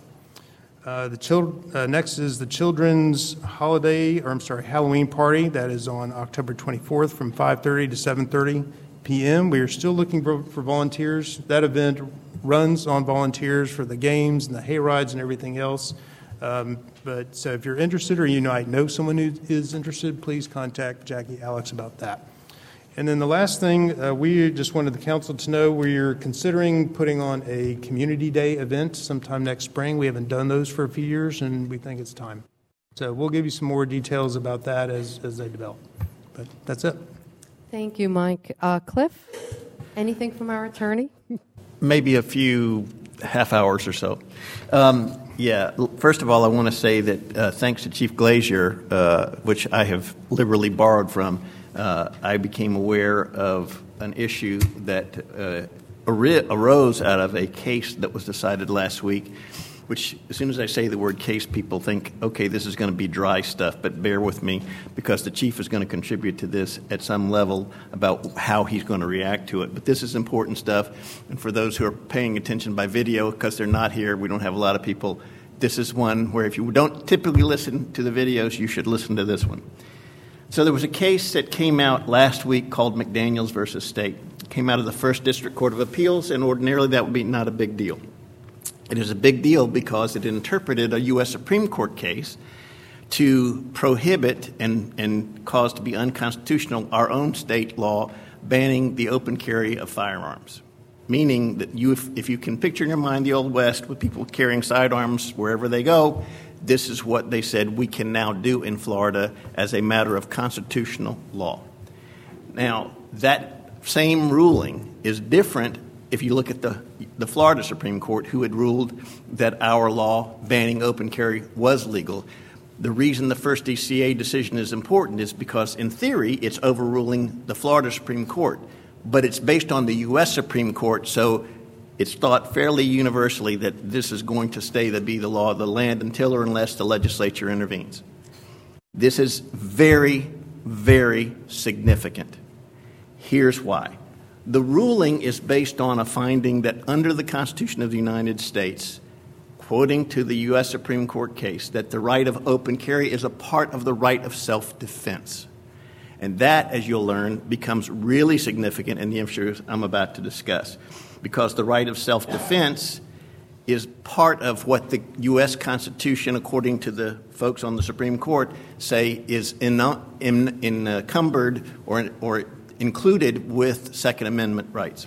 [SPEAKER 1] Uh, the child, uh, next is the Children's Holiday, or I'm sorry, Halloween Party. That is on October twenty-fourth from five thirty to seven thirty p.m. We are still looking for, for volunteers. That event runs on volunteers for the games and the hay rides and everything else. Um, but so if you're interested, or you might know someone who is interested, please contact Jackie Alex about that. And then the last thing, uh, we just wanted the council to know we're considering putting on a community day event sometime next spring. We haven't done those for a few years, and we think it's time. So we'll give you some more details about that as, as they develop. But that's it.
[SPEAKER 2] Thank you, Mike. Uh, Cliff, anything from our attorney?
[SPEAKER 8] Maybe a few half hours or so. Um, yeah, first of all, I want to say that uh, thanks to Chief Glazier, uh, which I have liberally borrowed from, uh, I became aware of an issue that uh, ar- arose out of a case that was decided last week, which as soon as I say the word case, people think, okay, this is going to be dry stuff, but bear with me because the chief is going to contribute to this at some level about how he's going to react to it. But this is important stuff, and for those who are paying attention by video, because they're not here, we don't have a lot of people, this is one where if you don't typically listen to the videos, you should listen to this one. So there was a case that came out last week called McDaniels versus State. It came out of the First District Court of Appeals, and ordinarily that would be not a big deal. It is a big deal because it interpreted a U S Supreme Court case to prohibit and, and cause to be unconstitutional our own state law banning the open carry of firearms, meaning that you, if, if you can picture in your mind the Old West with people carrying sidearms wherever they go, this is what they said we can now do in Florida as a matter of constitutional law. Now, that same ruling is different if you look at the, the Florida Supreme Court, who had ruled that our law banning open carry was legal. The reason the first D C A decision is important is because, in theory, it's overruling the Florida Supreme Court, but it's based on the U S Supreme Court, so it's thought fairly universally that this is going to stay to be the law of the land until or unless the legislature intervenes. This is very, very significant. Here's why. The ruling is based on a finding that under the Constitution of the United States, quoting to the U S Supreme Court case, that the right of open carry is a part of the right of self-defense. And that, as you'll learn, becomes really significant in the issues I'm about to discuss, because the right of self-defense is part of what the U S Constitution, according to the folks on the Supreme Court, say is in, in, in, encumbered or, or included with Second Amendment rights.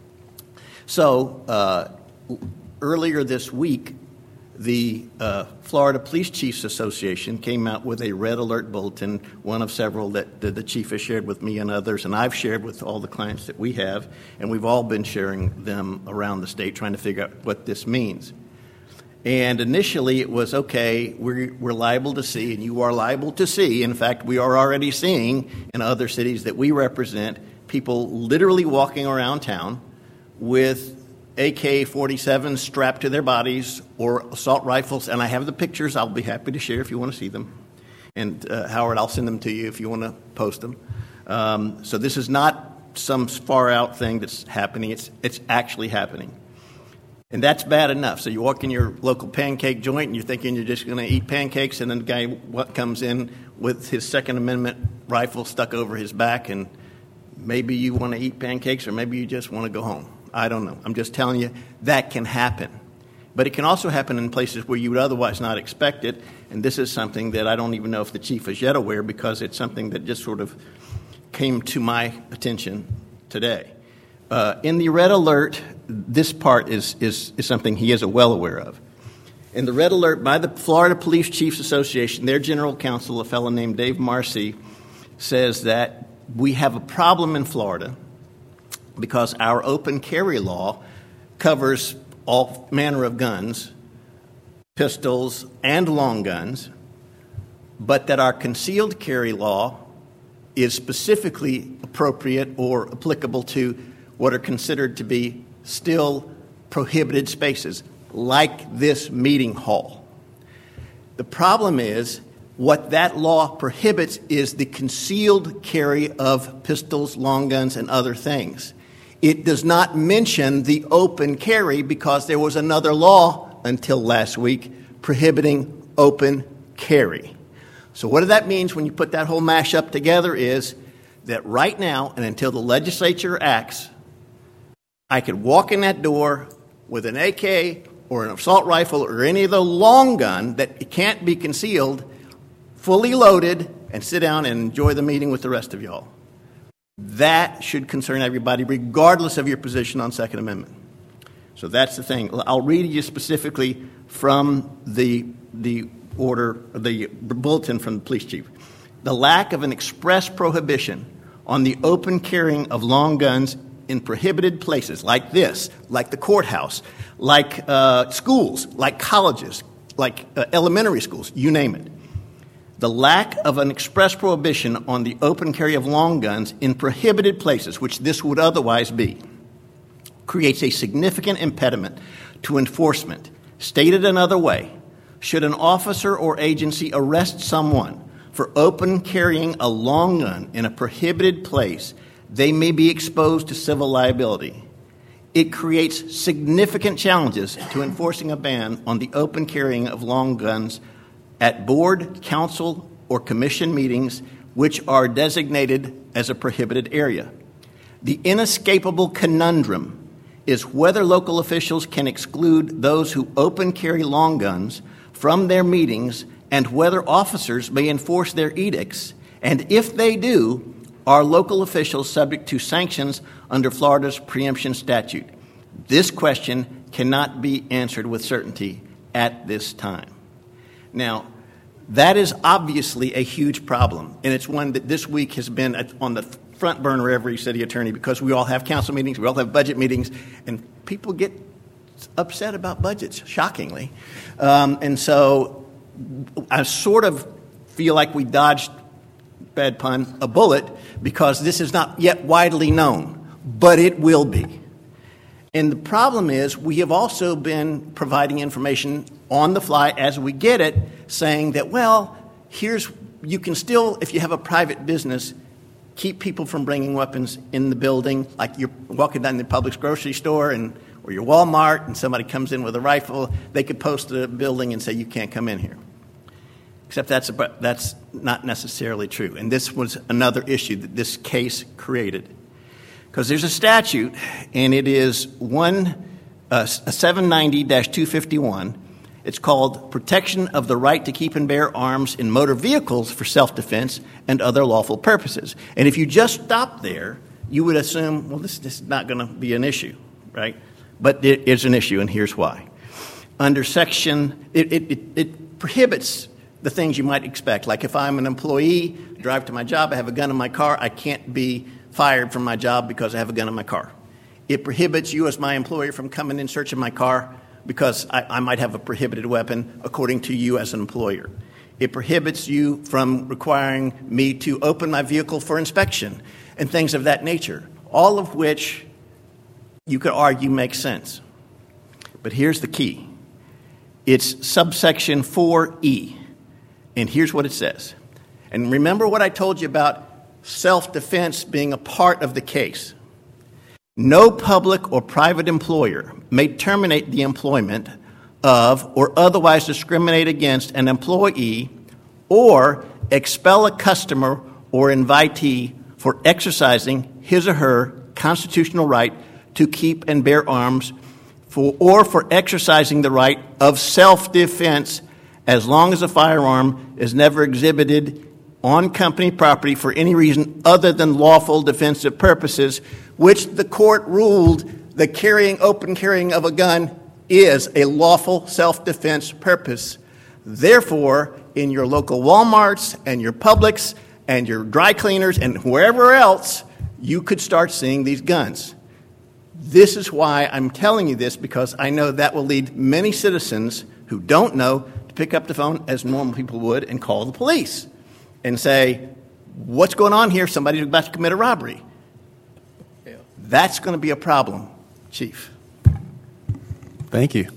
[SPEAKER 8] So uh, earlier this week, the uh, Florida Police Chiefs Association came out with a red alert bulletin, one of several that, that the chief has shared with me and others, and I've shared with all the clients that we have, and we've all been sharing them around the state trying to figure out what this means. And initially it was, okay, we're, we're liable to see, and you are liable to see, in fact, we are already seeing in other cities that we represent, people literally walking around town with A K forty-sevens strapped to their bodies or assault rifles, and I have the pictures. I'll be happy to share if you want to see them. And uh, Howard, I'll send them to you if you want to post them. Um, so this is not some far-out thing that's happening. It's, it's actually happening. And that's bad enough. So you walk in your local pancake joint and you're thinking you're just going to eat pancakes, and then the guy what comes in with his Second Amendment rifle stuck over his back, and maybe you want to eat pancakes or maybe you just want to go home. I don't know. I'm just telling you that can happen. But it can also happen in places where you would otherwise not expect it, and this is something that I don't even know if the chief is yet aware, because it's something that just sort of came to my attention today. Uh, in the red alert, this part is, is, is something he is well aware of. In the red alert by the Florida Police Chiefs Association, their general counsel, a fellow named Dave Marcy, says that we have a problem in Florida because our open carry law covers all manner of guns, pistols, and long guns, but that our concealed carry law is specifically appropriate or applicable to what are considered to be still prohibited spaces, like this meeting hall. The problem is, what that law prohibits is the concealed carry of pistols, long guns, and other things. It does not mention the open carry because there was another law until last week prohibiting open carry. So what that means when you put that whole mashup together is that right now, and until the legislature acts, I could walk in that door with an A K or an assault rifle or any of the long gun that can't be concealed, fully loaded, and sit down and enjoy the meeting with the rest of y'all. That should concern everybody, regardless of your position on Second Amendment. So that's the thing. I'll read you specifically from the the order, the bulletin from the police chief. The lack of an express prohibition on the open carrying of long guns in prohibited places like this, like the courthouse, like uh, schools, like colleges, like uh, elementary schools, you name it. The lack of an express prohibition on the open carry of long guns in prohibited places, which this would otherwise be, creates a significant impediment to enforcement. Stated another way, should an officer or agency arrest someone for open carrying a long gun in a prohibited place, they may be exposed to civil liability. It creates significant challenges to enforcing a ban on the open carrying of long guns at board, council, or commission meetings which are designated as a prohibited area. The inescapable conundrum is whether local officials can exclude those who open carry long guns from their meetings and whether officers may enforce their edicts, and if they do, are local officials subject to sanctions under Florida's preemption statute? This question cannot be answered with certainty at this time. Now, that is obviously a huge problem, and it's one that this week has been on the front burner of every city attorney because we all have council meetings, we all have budget meetings, and people get upset about budgets, shockingly. Um, and so I sort of feel like we dodged, bad pun, a bullet because this is not yet widely known, but it will be.
[SPEAKER 14] And the problem is we have also been providing information on the fly as we get it, saying that, well, here's, you can still, if you have a private business, keep people from bringing weapons in the building, like you're walking down the Publix grocery store and or your Walmart and somebody comes in with a rifle, they could post a building and say you can't come in here. Except that's, a, that's not necessarily true. And this was another issue that this case created. Because there's a statute, and it is one, uh, seven ninety dash two fifty-one. It's called Protection of the Right to Keep and Bear Arms in Motor Vehicles for Self-Defense and Other Lawful Purposes. And if you just stop there, you would assume, well, this, this is not going to be an issue, right? But it is an issue, and here's why. Under section, it, it, it, it prohibits the things you might expect. Like if I'm an employee, drive to my job, I have a gun in my car, I can't be fired from my job because I have a gun in my car. It prohibits you as my employer from coming in searching my car because I, I might have a prohibited weapon according to you as an employer. It prohibits you from requiring me to open my vehicle for inspection and things of that nature, all of which you could argue makes sense. But here's the key. It's subsection four E, and here's what it says. And remember what I told you about self-defense being a part of the case. No public or private employer may terminate the employment of or otherwise discriminate against an employee or expel a customer or invitee for exercising his or her constitutional right to keep and bear arms for, or for exercising the right of self-defense as long as a firearm is never exhibited on company property for any reason other than lawful defensive purposes, which the court ruled the carrying, open carrying of a gun is a lawful self-defense purpose. Therefore, in your local Walmarts and your Publix and your dry cleaners and wherever else, you could start seeing these guns. This is why I'm telling you this, because I know that will lead many citizens who don't know to pick up the phone as normal people would and call the police and say, what's going on here? Somebody's about to commit a robbery. That's going to be a problem, Chief.
[SPEAKER 10] Thank you.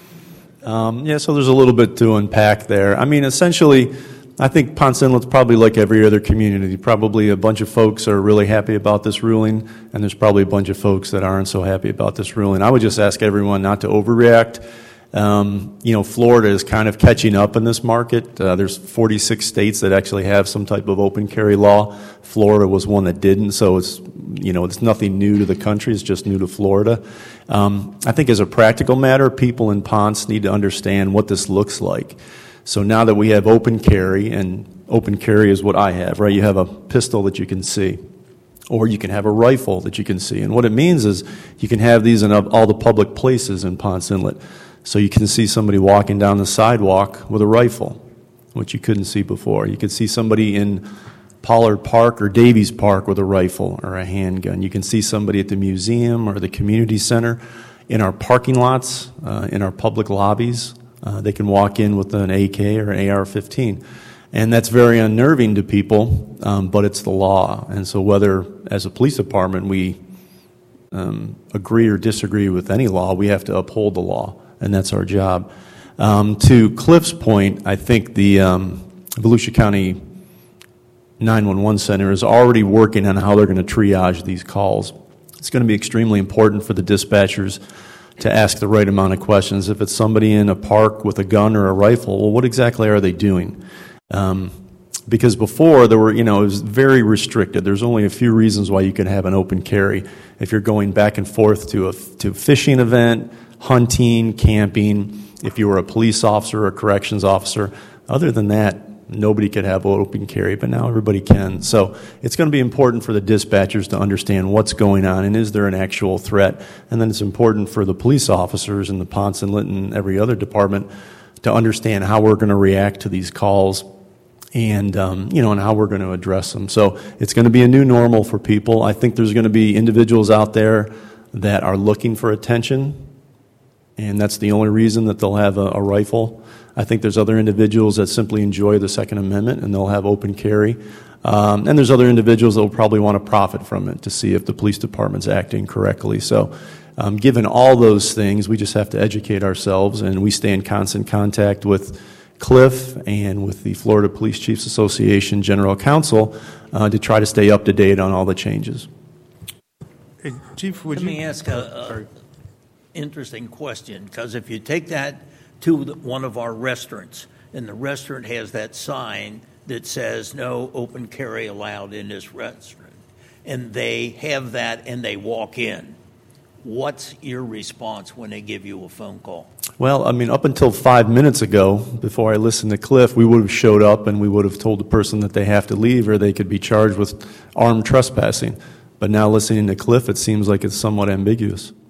[SPEAKER 10] Um, yeah, so there's a little bit to unpack there. I mean, essentially, I think Ponce Inlet's probably like every other community. Probably a bunch of folks are really happy about this ruling, and there's probably a bunch of folks that aren't so happy about this ruling. I would just ask everyone not to overreact. Um, you know, Florida is kind of catching up in this market. Uh, there's forty-six states that actually have some type of open carry law. Florida was one that didn't, so it's, you know, it's nothing new to the country. It's just new to Florida. Um, I think as a practical matter, people in Ponce need to understand what this looks like. So now that we have open carry, and open carry is what I have, right? You have a pistol that you can see, or you can have a rifle that you can see. And what it means is you can have these in all the public places in Ponce Inlet. So you can see somebody walking down the sidewalk with a rifle, which you couldn't see before. You could see somebody in Pollard Park or Davies Park with a rifle or a handgun. You can see somebody at the museum or the community center, in our parking lots, uh, in our public lobbies. Uh, they can walk in with an A K or an A R fifteen. And that's very unnerving to people, um, but it's the law. And so whether, as a police department, we um, agree or disagree with any law, we have to uphold the law, and that's our job. Um, to Cliff's point, I think the um, Volusia County nine one one Center is already working on how they're going to triage these calls. It's going to be extremely important for the dispatchers to ask the right amount of questions. If it's somebody in a park with a gun or a rifle, well, what exactly are they doing? Um, because before, there were, you know, it was very restricted. There's only a few reasons why you could have an open carry. If you're going back and forth to a, to a fishing event, hunting, camping, if you were a police officer or a corrections officer. Other than that, nobody could have open carry, but now everybody can. So it's going to be important for the dispatchers to understand what's going on and is there an actual threat. And then it's important for the police officers in the Ponce Inlet and every other department to understand how we're going to react to these calls and, um, you know, and how we're going to address them. So it's going to be a new normal for people. I think there's going to be individuals out there that are looking for attention, and that's the only reason that they'll have a, a rifle. I think there's other individuals that simply enjoy the Second Amendment, and they'll have open carry. Um, and there's other individuals that will probably want to profit from it to see if the police department's acting correctly. So um, given all those things, we just have to educate ourselves, and we stay in constant contact with Cliff and with the Florida Police Chiefs Association General Counsel uh, to try to stay up to date on all the changes.
[SPEAKER 1] Hey, Chief, would
[SPEAKER 6] Let
[SPEAKER 1] you?
[SPEAKER 6] me ask a, a interesting question, because if you take that to the, one of our restaurants, and the restaurant has that sign that says no open carry allowed in this restaurant, and they have that and they walk in, what's your response when they give you a phone call?
[SPEAKER 10] Well, I mean, up until five minutes ago, before I listened to Cliff, we would have showed up and we would have told the person that they have to leave or they could be charged with armed trespassing. But now listening to Cliff, it seems like it's somewhat ambiguous.